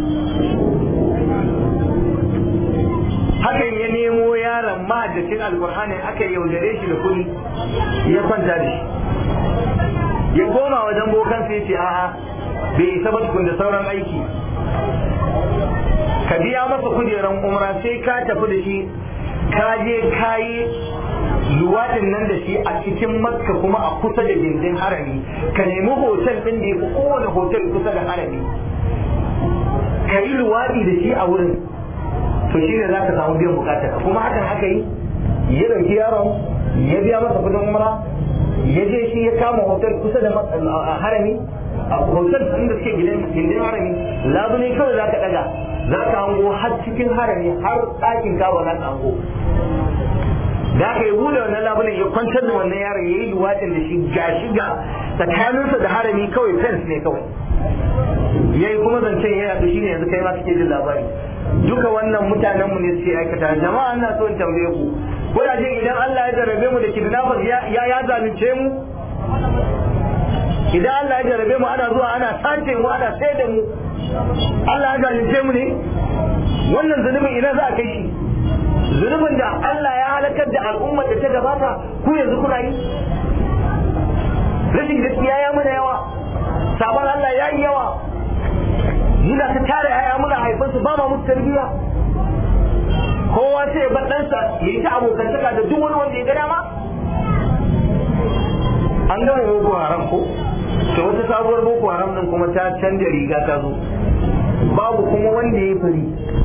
hakan ya nemo yaron mahaddacin alkur'ani aka yaudare shi da kuɗi ya kwanta da shi ya koma wajen bokan sai ce a'a bai isa ba tukun da sauran aiki ka biya masa kujeran umra sai ka tafi da shi ka je ka yi luwaɗin nan da shi a cikin makka kuma a kusa da gindin harami ka nemi hotel ɗin da ya fi kowane hotel kusa da harami ka yi luwaɗi da shi a wurin to shi ne za ka samu biyan bukatar kuma hakan aka yi ya ɗauki yaron ya biya masa kudin umra ya je shi ya kama hotel kusa da harami a hotel inda suke gindin harami labule kawai za ka ɗaga za ka hango har cikin harami har ɗakin kawo za ka hango da aka yi bude wannan labulen ya kwantar da wannan yaron ya yi luwaɗin da shi ga shiga tsakaninsa da harami kawai fence ne kawai ya yi kuma zancen ya yaɗu shi ne yanzu kai ma suke jin labari duka wannan mutanen mu ne suke aikata jama'a ina so in tambaye ku kuna jin idan Allah ya jarabe mu da kidnappers ya ya zalunce mu idan Allah ya jarabe mu ana zuwa ana sace mu ana sai da mu Allah ya zalunce mu ne wannan zunubin ina za a kai shi zunubin da Allah ya halakar da al'ummar da ta gabata ku yanzu kuna yi rashin gaskiya ya mana yawa sabon Allah ya yi yawa muna ta tare yaya muna haifar su ba ma musu tarbiyya kowa sai ya bar ɗansa ya yi ta abokantaka da duk wani wanda ya ga dama an gama boko haram ko to wata sabuwar boko haram din kuma ta canja riga ta zo babu kuma wanda ya fari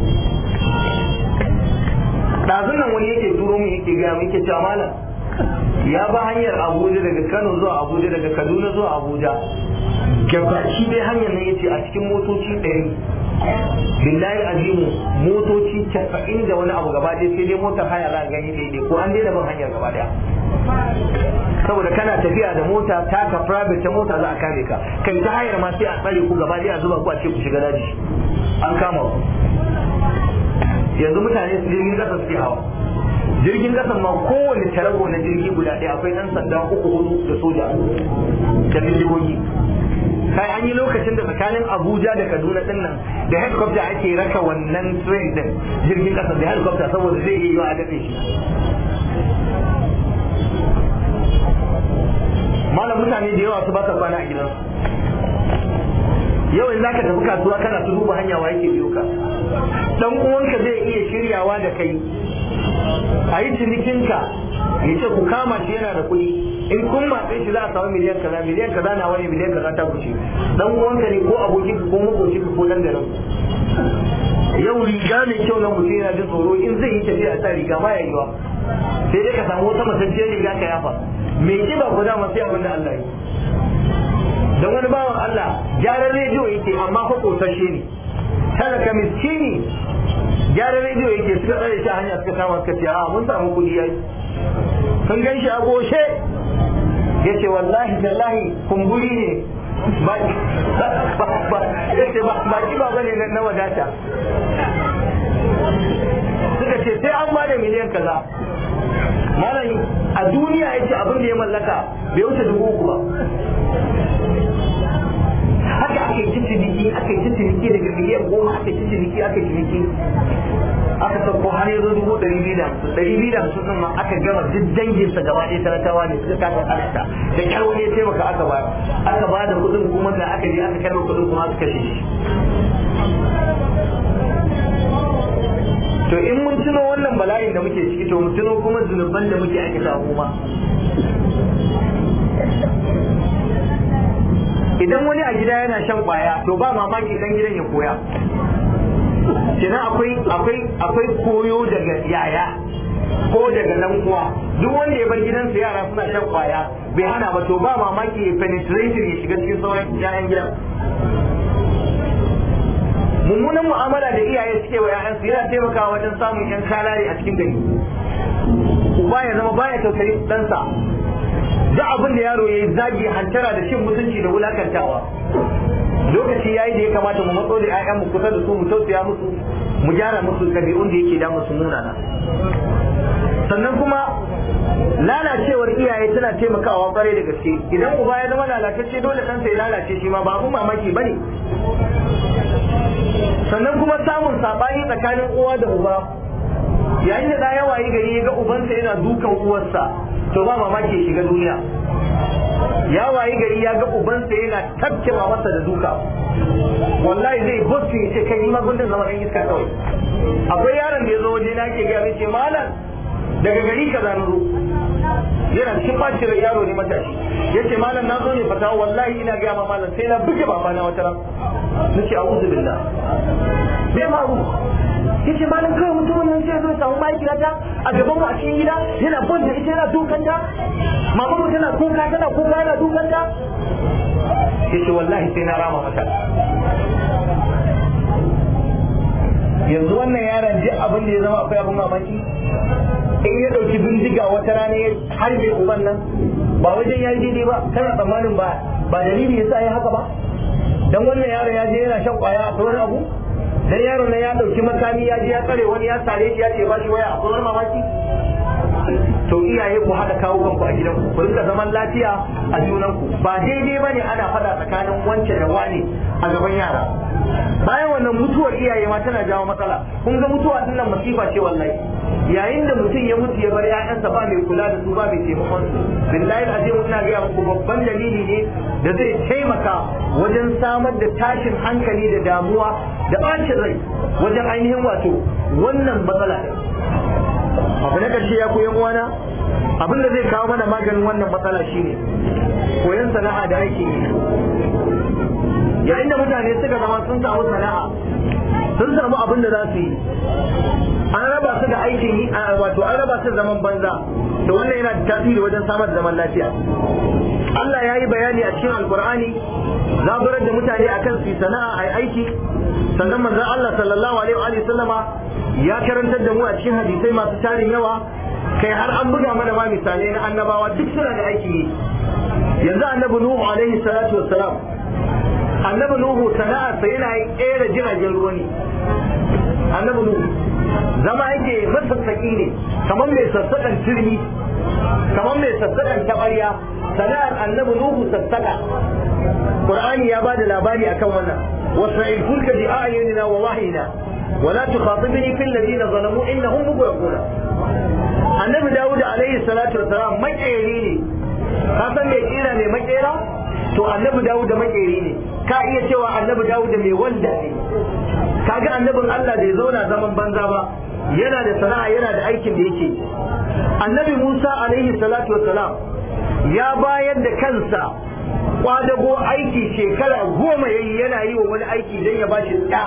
ɗazun nan wani yake turo mu yake gaya mu yake cewa malam ya ba hanyar Abuja daga Kano zuwa Abuja daga Kaduna zuwa Abuja gabaki dai hanyar nan yace a cikin motoci ɗari billahi azimu motoci casa'in da wani abu gaba ɗaya sai dai motar haya za a gani daidai ko an daina ban hanyar gaba ɗaya saboda kana tafiya da mota taka private ta mota za a kame ka kai ta hayar ma sai a tsare ku gaba ɗaya a zuba ku a ce ku shiga daji an kama ku yanzu mutane su jirgin ƙasa suke hawa jirgin ƙasan ma kowane tarago na jirgi guda ɗaya akwai ɗan sanda uku hudu da soja da bindigogi kai an yi lokacin da tsakanin Abuja da Kaduna din nan da helicopter ake raka wannan train din jirgin ƙasa da helicopter saboda zai yi yiwa a daɗe shi malam mutane da yawa su ba ta kwana a gidansu yau in zaka tafi kasuwa kana su duba hanya wa yake biyo ka dan uwanka zai iya shiryawa da kai a yi cinikinka ya ce ku kama shi yana da kuɗi in kun matsayi shi za a samu miliyan kaza miliyan kaza na wani miliyan kaza ta kuce dan uwanka ne ko abokin ko makoci ko dan garin yau riga ne kyau na mutum yana jin tsoro in zai yi tafiya a sa riga ma ya yi wa sai dai ka samu wata matacciyar riga ka yafa me kiba ku dama sai abin da Allah yi dan wani bawan Allah gyaran rediyo yake amma fa kosashe ne talaka miskini gyaran rediyo yake suka tsare shi a hanya suka kama suka ce a mun samu kudi yayi sun gan shi a goshe ya ce wallahi tallahi kumburi ne ba ba kiba bane na wadata suka ce sai an ba da miliyan kaza malam a duniya ya ce abin da ya mallaka bai wuce dubu uku ba haka aka yi ciniki aka yi ciniki daga miliyan goma aka yi ciniki aka yi ciniki aka sauko har yanzu dubu ɗari biyu da hamsin ɗari biyu da hamsin ɗin ma aka gama duk danginsa gaba ɗaya talakawa ne suka kasa halitta da kyar wani ya taimaka aka ba aka ba da kuɗin kuma da aka je aka karɓa kuɗin kuma aka kashe shi to in mun tuno wannan bala'in da muke ciki to mun tuno kuma zunuban da muke aikata kuma idan wani a gida yana shan kwaya to ba mamaki dan gidan ya koya kenan akwai akwai akwai koyo daga yaya ko daga nan uwa duk wanda ya bar gidansa yara suna shan kwaya bai hana ba to ba mamaki ya penetrating ya shiga cikin sauran yayan gidan mummunan mu'amala da iyaye suke wa ƴaƴansu yana taimakawa wajen samun ƴan kalare a cikin gari uba ya zama baya tausayi ɗansa duk abin da yaro ya yi zagi hantara da cin mutunci da wulakantawa lokaci yayi da ya kamata mu matso da ƴaƴan mu kusa da su mu tausaya musu mu gyara musu ɗabi'un da yake da musu munana. Sannan kuma lalacewar iyaye tana taimakawa kwarai da gaske. Idan uba ya zama lalatacce dole kansa ya lalace shi ma ba abun mamaki bane. Sannan kuma samun sabani tsakanin uwa da uba, yayin da ɗaya wayi gari ya ga ubansa yana dukan uwarsa to ba mamaki ya shiga duniya. Ya wayi gari ya ga ubansa yana tafkewa masa da duka, wallahi zai bosu ya ce kai ni ma gundun zama ɗan iska kawai. Akwai yaron da ya zo waje na ke gaya ce malam daga gari ka zan zo, yana cikin bacin rai, yaro ne matashi, ya ce malam na zo ne fatawa wallahi ina gaya ma malam sai na buge baba na wata ran. Na ce a'udhu billah, bai faru. Ya ce malam kawai mutumin nan sai zo samu mahaifiyata a gaban mu a cikin gida yana bon da ita yana dukan ta, mama mu tana kuka tana kuka yana dukan ta. Ya ce wallahi sai na rama mata. Yanzu wannan yaron duk abin da ya zama akwai abin mamaki. In ya dauki bindiga wata rana ya harbe uban nan ba wajen ya yi daidai ba, kana tsammanin ba ba dalili yasa ya haka ba. Dan wannan yaron ya je yana shan kwaya a wani abu, dan yaron nan ya dauki makami ya je ya tsare wani ya sare shi ya ce ba shi waya a wani mamaki. To iyaye ku haɗa kawo kanku a gidanku, ku rinka zaman lafiya a junanku. Ba daidai bane ana faɗa tsakanin wance da wane a gaban yara. Bayan wannan mutuwar iyaye ma tana jawo matsala. Kun ga mutuwa din nan masifa ce wallahi. Yayin da mutum ya mutu ya bar ƴaƴansa ba mai kula da su ba mai taimakon su, billahi azim ina ga muku babban dalili ne da zai taimaka wajen samar da tashin hankali da damuwa da bacin rai wajen ainihin wato wannan matsala ne. Abu na ƙarshe ya koyan uwana, abin da zai kawo mana maganin wannan matsala shine koyon sana'a da aiki. Yayin da mutane suka zama sun samu sana'a, sun samu abin da za su yi, an raba su da aikin yi, wato an raba su da zaman banza, to wannan yana da tasiri wajen samar da zaman lafiya. Allah ya yi bayani a cikin Alkur'ani zaburar da mutane akan su sana'a ai aiki. Sannan manzon Allah sallallahu alaihi wa sallama ya karantar da mu a cikin hadisai masu tarin yawa, kai har an buga mana ma misalai na annabawa duk suna da aiki yi. Yanzu annabi Nuhu alaihi salatu wassalam, annabi Nuhu sana'arsa yana kera jiragen ruwa ne. Annabi Nuhu zama yake masassaki ne, kamar mai sassaƙan turmi, kamar mai sassaƙan taɓarya. Sana'ar annabi Nuhu sassaka. Qur'ani ya bada labari akan wannan. Wasra'il fulka bi a'yunina wa wahyina wa la tukhatibni fil ladina zalamu innahum mughraquna. Annabi Dawud alaihi salatu wassalam makeri ne. Ka san me kira ne makera? To annabi Dawud da makeri ne. Ka iya cewa annabi Dawud da mai wanda ne. Kaga annabin Allah bai zauna zaman banza ba. Yana da sana'a, yana da aikin da yake. Annabi Musa alaihi salatu wassalam ya bayar da kansa kwadago aiki shekara goma yayi yana yi wa wani aiki dan ya bashi ɗa.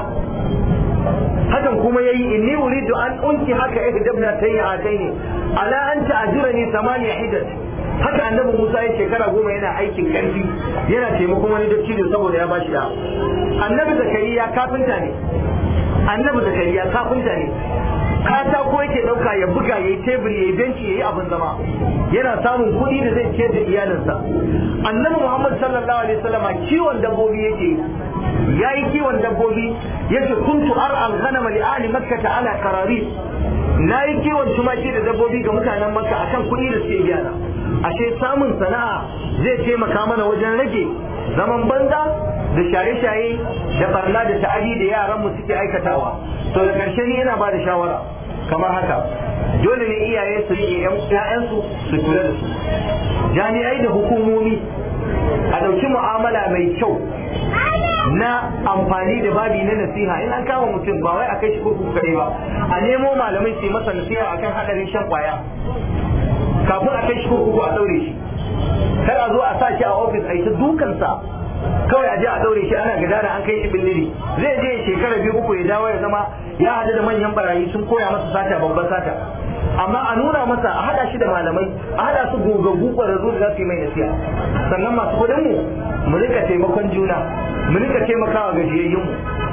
Hakan kuma yayi inni uridu an unki haka ihdabna tayyataini ala an ta'jurani samaniya hidat. Haka annabi Musa ya shekara goma yana aikin karfi, yana taimakon wani dattijo saboda ya bashi ɗa. Annabi Zakariya kafinta ne. Annabi Zakariya kafinta ne. Katako yake dauka ya buga yayi tebur yayi benci yayi abin zama, yana samun kuɗi da zai ciyar da iyalinsa. Annabi Muhammad sallallahu alaihi wasallama kiwon dabbobi yake, yayi kiwon dabbobi, yace kuntu ar'al ghanama li ahli makkah ala qarari. Nayi kiwon tumaki da dabbobi ga mutanen Makka akan kuɗi da suke biya. Ashe samun sana'a zai taimaka mana wajen rage zaman banza da shaye-shaye da barna da ta'adi da yaran mu suke aikatawa. To da karshe ni ina ba da shawara kamar haka, dole ne iyaye su riƙe ƴaƴansu su kula da su. Jami'ai da hukumomi a ɗauki mu'amala mai kyau na amfani da babi na nasiha. In an kama mutum ba wai a kai shi kurkuku kare ba, a nemo malamai su yi masa nasiha akan haɗarin shan kwaya kafin a kai shi kurkuku a ɗaure shi. Kar a zo a sa shi a ofis a yi ta dukansa kawai a je a daure shi ana gadara an kai shi billiri. Zai je shekara biyu uku ya dawo ya zama ya hadu da manyan barayi sun koya masa sata, babban sata. Amma a nuna masa, a hada shi da malamai, a hada su gogaggu kwararru da za su yi mai nasiha. Sannan masu kudin mu mu rika taimakon juna, mu rika taimakawa gajiyayyun mu.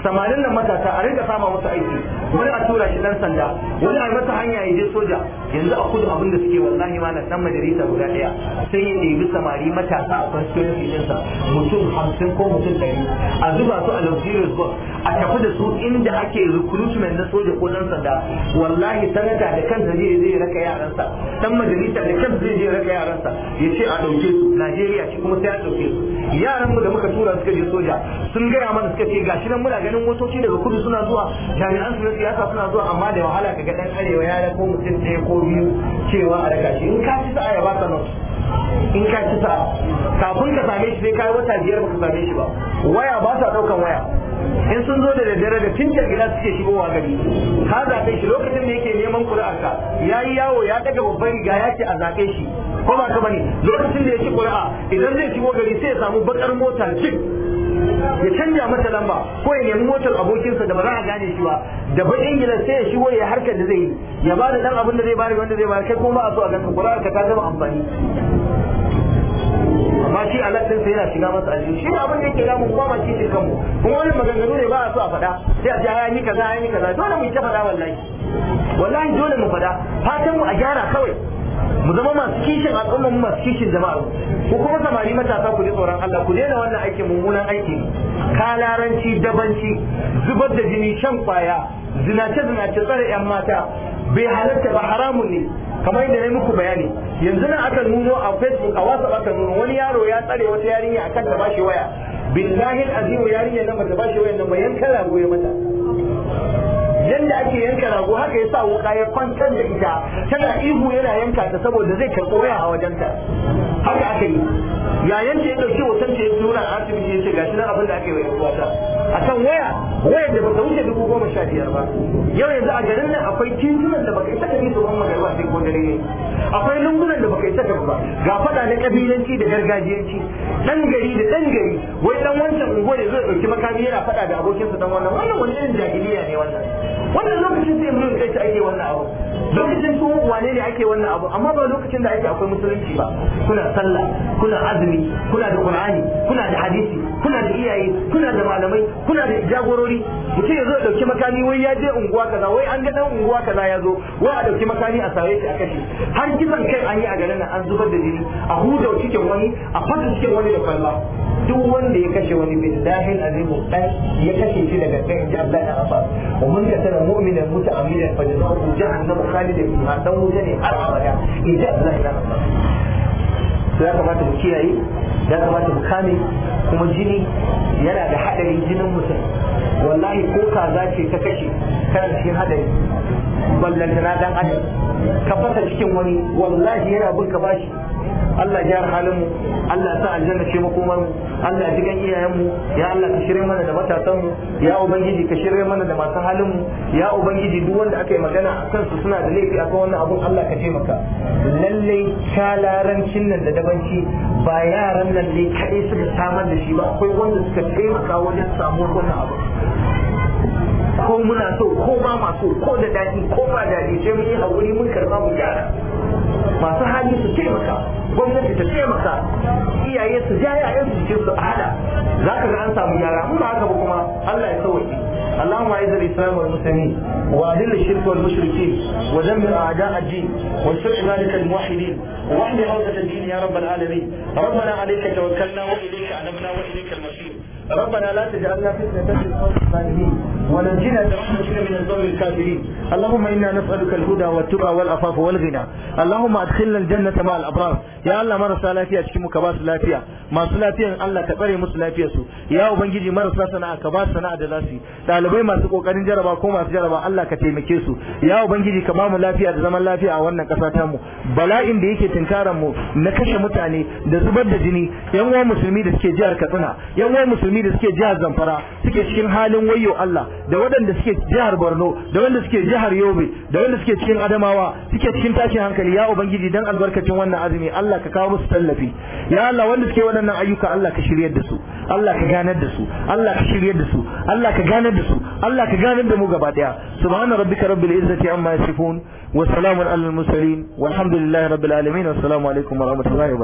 samarin nan matasa a rinka sama musu aiki, wani a tura shi dan sanda, wani a masa hanya ya je soja. Yanzu a kudu abin da suke wallahi ma na dan majalisa guda daya sai ya ɗebi samari matasa a constituency ɗinsa mutum hamsin ko mutum ɗari a zuba su a luxurious bus a tafi da su inda ake recruitment na soja ko dan sanda. Wallahi sanata da kansa zai zai raka yaransa, dan majalisa da kansa zai je raka yaransa ya ce a ɗauke su Najeriya shi kuma sai a ɗauke su. Yaran mu da muka tura suka je soja sun gaya mana suka ce gashi nan muna ganin motoci daga kudu suna zuwa, jami'an su na siyasa suna zuwa, amma da wahala kaga dan arewa ya ko mutum ɗaya ko biyu cewa a raka shi. In ka ci sa'a ya baka nan, in ka ci sa'a kafin ka same shi sai kai wata biyar baka same shi ba. Waya ba sa daukan waya, in sun zo da daddare da tinta gida suke shigowa gari. Ka zaɓe shi lokacin da yake neman kuri'arka ya yi yawo ya daga babban riga ya ce a zaɓe shi, ko ba ka bane? Lokacin da ya ci kuri'a idan zai shigo gari sai ya samu bakar mota cik ya canja mata lamba ko ya nemi motar abokinsa da ba za a gane shi ba da bakin gidan sai ya shigo ya harkar da zai yi ya bada dan abin da zai bari wanda zai bari kai kuma ba a so a ganka kuri'arka ta zama amfani. Amma shi Allah din sai yana shiga masa aljihu, shi abin da yake damu kuma ma shi cikin kanmu, kuma wani maganganu ne ba a so a faɗa sai a ce ya ni kaza ya ni kaza, dole mu ta faɗa wallahi wallahi dole mu faɗa, fatan mu a gyara kawai mu zama masu kishin al'umma mu masu kishin jama'a. Ko kuma samari matasa ku ji tsoron Allah, ku daina wannan aikin mummunan aiki, kalaranci, dabanci, zubar da jini, shan kwaya, zinace zinace, tsare yan mata bai halatta ba, haramun ne. Kamar yadda na muku bayani yanzu nan aka nuno a Facebook a WhatsApp aka nuno wani yaro ya tsare wata yarinya akan ta bashi waya, billahi azimu yarinya nan bata bashi waya nan ba yanka rago ya mata. Yanda ake yanka rago haka ya sa wuka ya kwantar da ita tana ihu yana yanka ta saboda zai karɓi waya a wajenta. Haka aka yi yayin da ya dauki hoton ta ya tura a asibiti ya ce gashi nan abin da aka yi wa yan uwata akan waya, wayar da bata wuce dubu goma sha biyar ba. Yau yanzu a garin nan akwai titunan da baka isa ka bi su ban magarba sai ko dare ne, akwai lungunan da baka isa ka ba, ga fada na kabilanci da gargajiyanci, dan gari da dan gari wai dan wancan ungo da zai dauki makami yana fada da abokinsa dan wannan wannan wani irin jahiliya ne wannan. Wannan lokacin sai mun kai ake wannan abu, lokacin su wane ne ake wannan abu, amma ba lokacin da ake akwai musulunci ba. Kuna sallah, kuna azumi, kuna da qur'ani, kuna da hadisi, kuna da iyaye, kuna da malamai, kuna da jagorori. Mutum ya zo ya dauki makami wai ya je unguwa kaza, wai an ga dan unguwa kaza ya zo, wai a dauki makami a sare shi a kashe. Har kisan kai an yi a garin nan, an zubar da jini, a huda cikin wani, a fata cikin wani da kwalla. Duk wanda ya kashe wani billahi azimu dan ya kashe shi daga kan ji Allah ya rafa. Wa mun ka tara mu'minan muta'ammidan fa jazaohu jahannam khalidan fiha, dan wuta ne har abada. In ji Allah ya rafa. To ya kamata mu kiyaye, ya kamata mu kame, kuma jini yana da hadari, jinin mutum wallahi ko kaza ce ta kashe kana cikin hadari, ballantana dan adam ka fasa cikin wani wallahi yana bin ka bashi. Allah ya halin mu, Allah sa aljanna ce makomar mu, Allah ya jigan iyayen mu, ya Allah ka shirye mana da matasan mu, ya ubangiji ka shirye mana da masu halin mu, ya ubangiji duk wanda aka yi magana a kansu suna da laifi akan wannan abun Allah ka taimaka. Lalle kalarancin nan da dabanci ba yaran nan ne kaɗai suka samar da shi ba, akwai wanda suka taimaka wajen samuwar wannan abu. Ko muna so ko ba ma so, ko da daɗi ko ba daɗi sai mun yi haƙuri mun karɓa mu gyara. Masu hali su taimaka, gwamnati ta taimaka, iyaye su ja yayan su cikin su hada, za ka ga an samu gyara. Mun ba haka ba kuma Allah ya sauke. اللهم اعز الاسلام والمسلمين واذل الشرك والمشركين ودمر اعداء الدين وانصر عبادك الموحدين واحمِ عوده الدين يا رب العالمين. ربنا عليك توكلنا واليك انبنا واليك المصير. ربنا لا تجعلنا فتنة للقوم الظالمين ونجنا برحمتك من القوم الكافرين. اللهم انا نسالك الهدى والتقى والعفاف والغنى. اللهم ادخلنا الجنة مع الابرار. يا الله marasa lafiya cikin mu ka ba su lafiya, masu lafiyan Allah ka tsare musu lafiyar su. Ya ubangiji marasa sana'a ka ba su sana'a da zasu, dalibai masu kokarin jaraba ko masu jaraba Allah ka taimake su. Ya ubangiji ka ba mu lafiya da zaman lafiya a wannan kasa ta mu. Bala'in da yake tinkaran mu na kashe mutane da zubar da jini, yan uwan musulmi da suke jihar Katsina, yan uwan musulmi da suke jihar Zamfara suke cikin halin wayyo Allah, da waɗanda suke jihar Borno, da wanda suke jihar Yobe, da wanda suke cikin Adamawa suke cikin tashin hankali. Ya ubangiji dan albarkacin wannan azumi Allah ka kawo musu tallafi. Ya Allah wanda suke waɗannan ayyuka Allah ka shiryar da su, Allah ka ganar da su, Allah ka shiryar da su, Allah ka ganar da su, Allah ka ganar da mu gaba daya. Subhana rabbika rabbil izzati amma yasifun wa salamun alal mursalin walhamdulillahi rabbil alamin. Assalamu alaikum wa rahmatullahi wa barakatuh.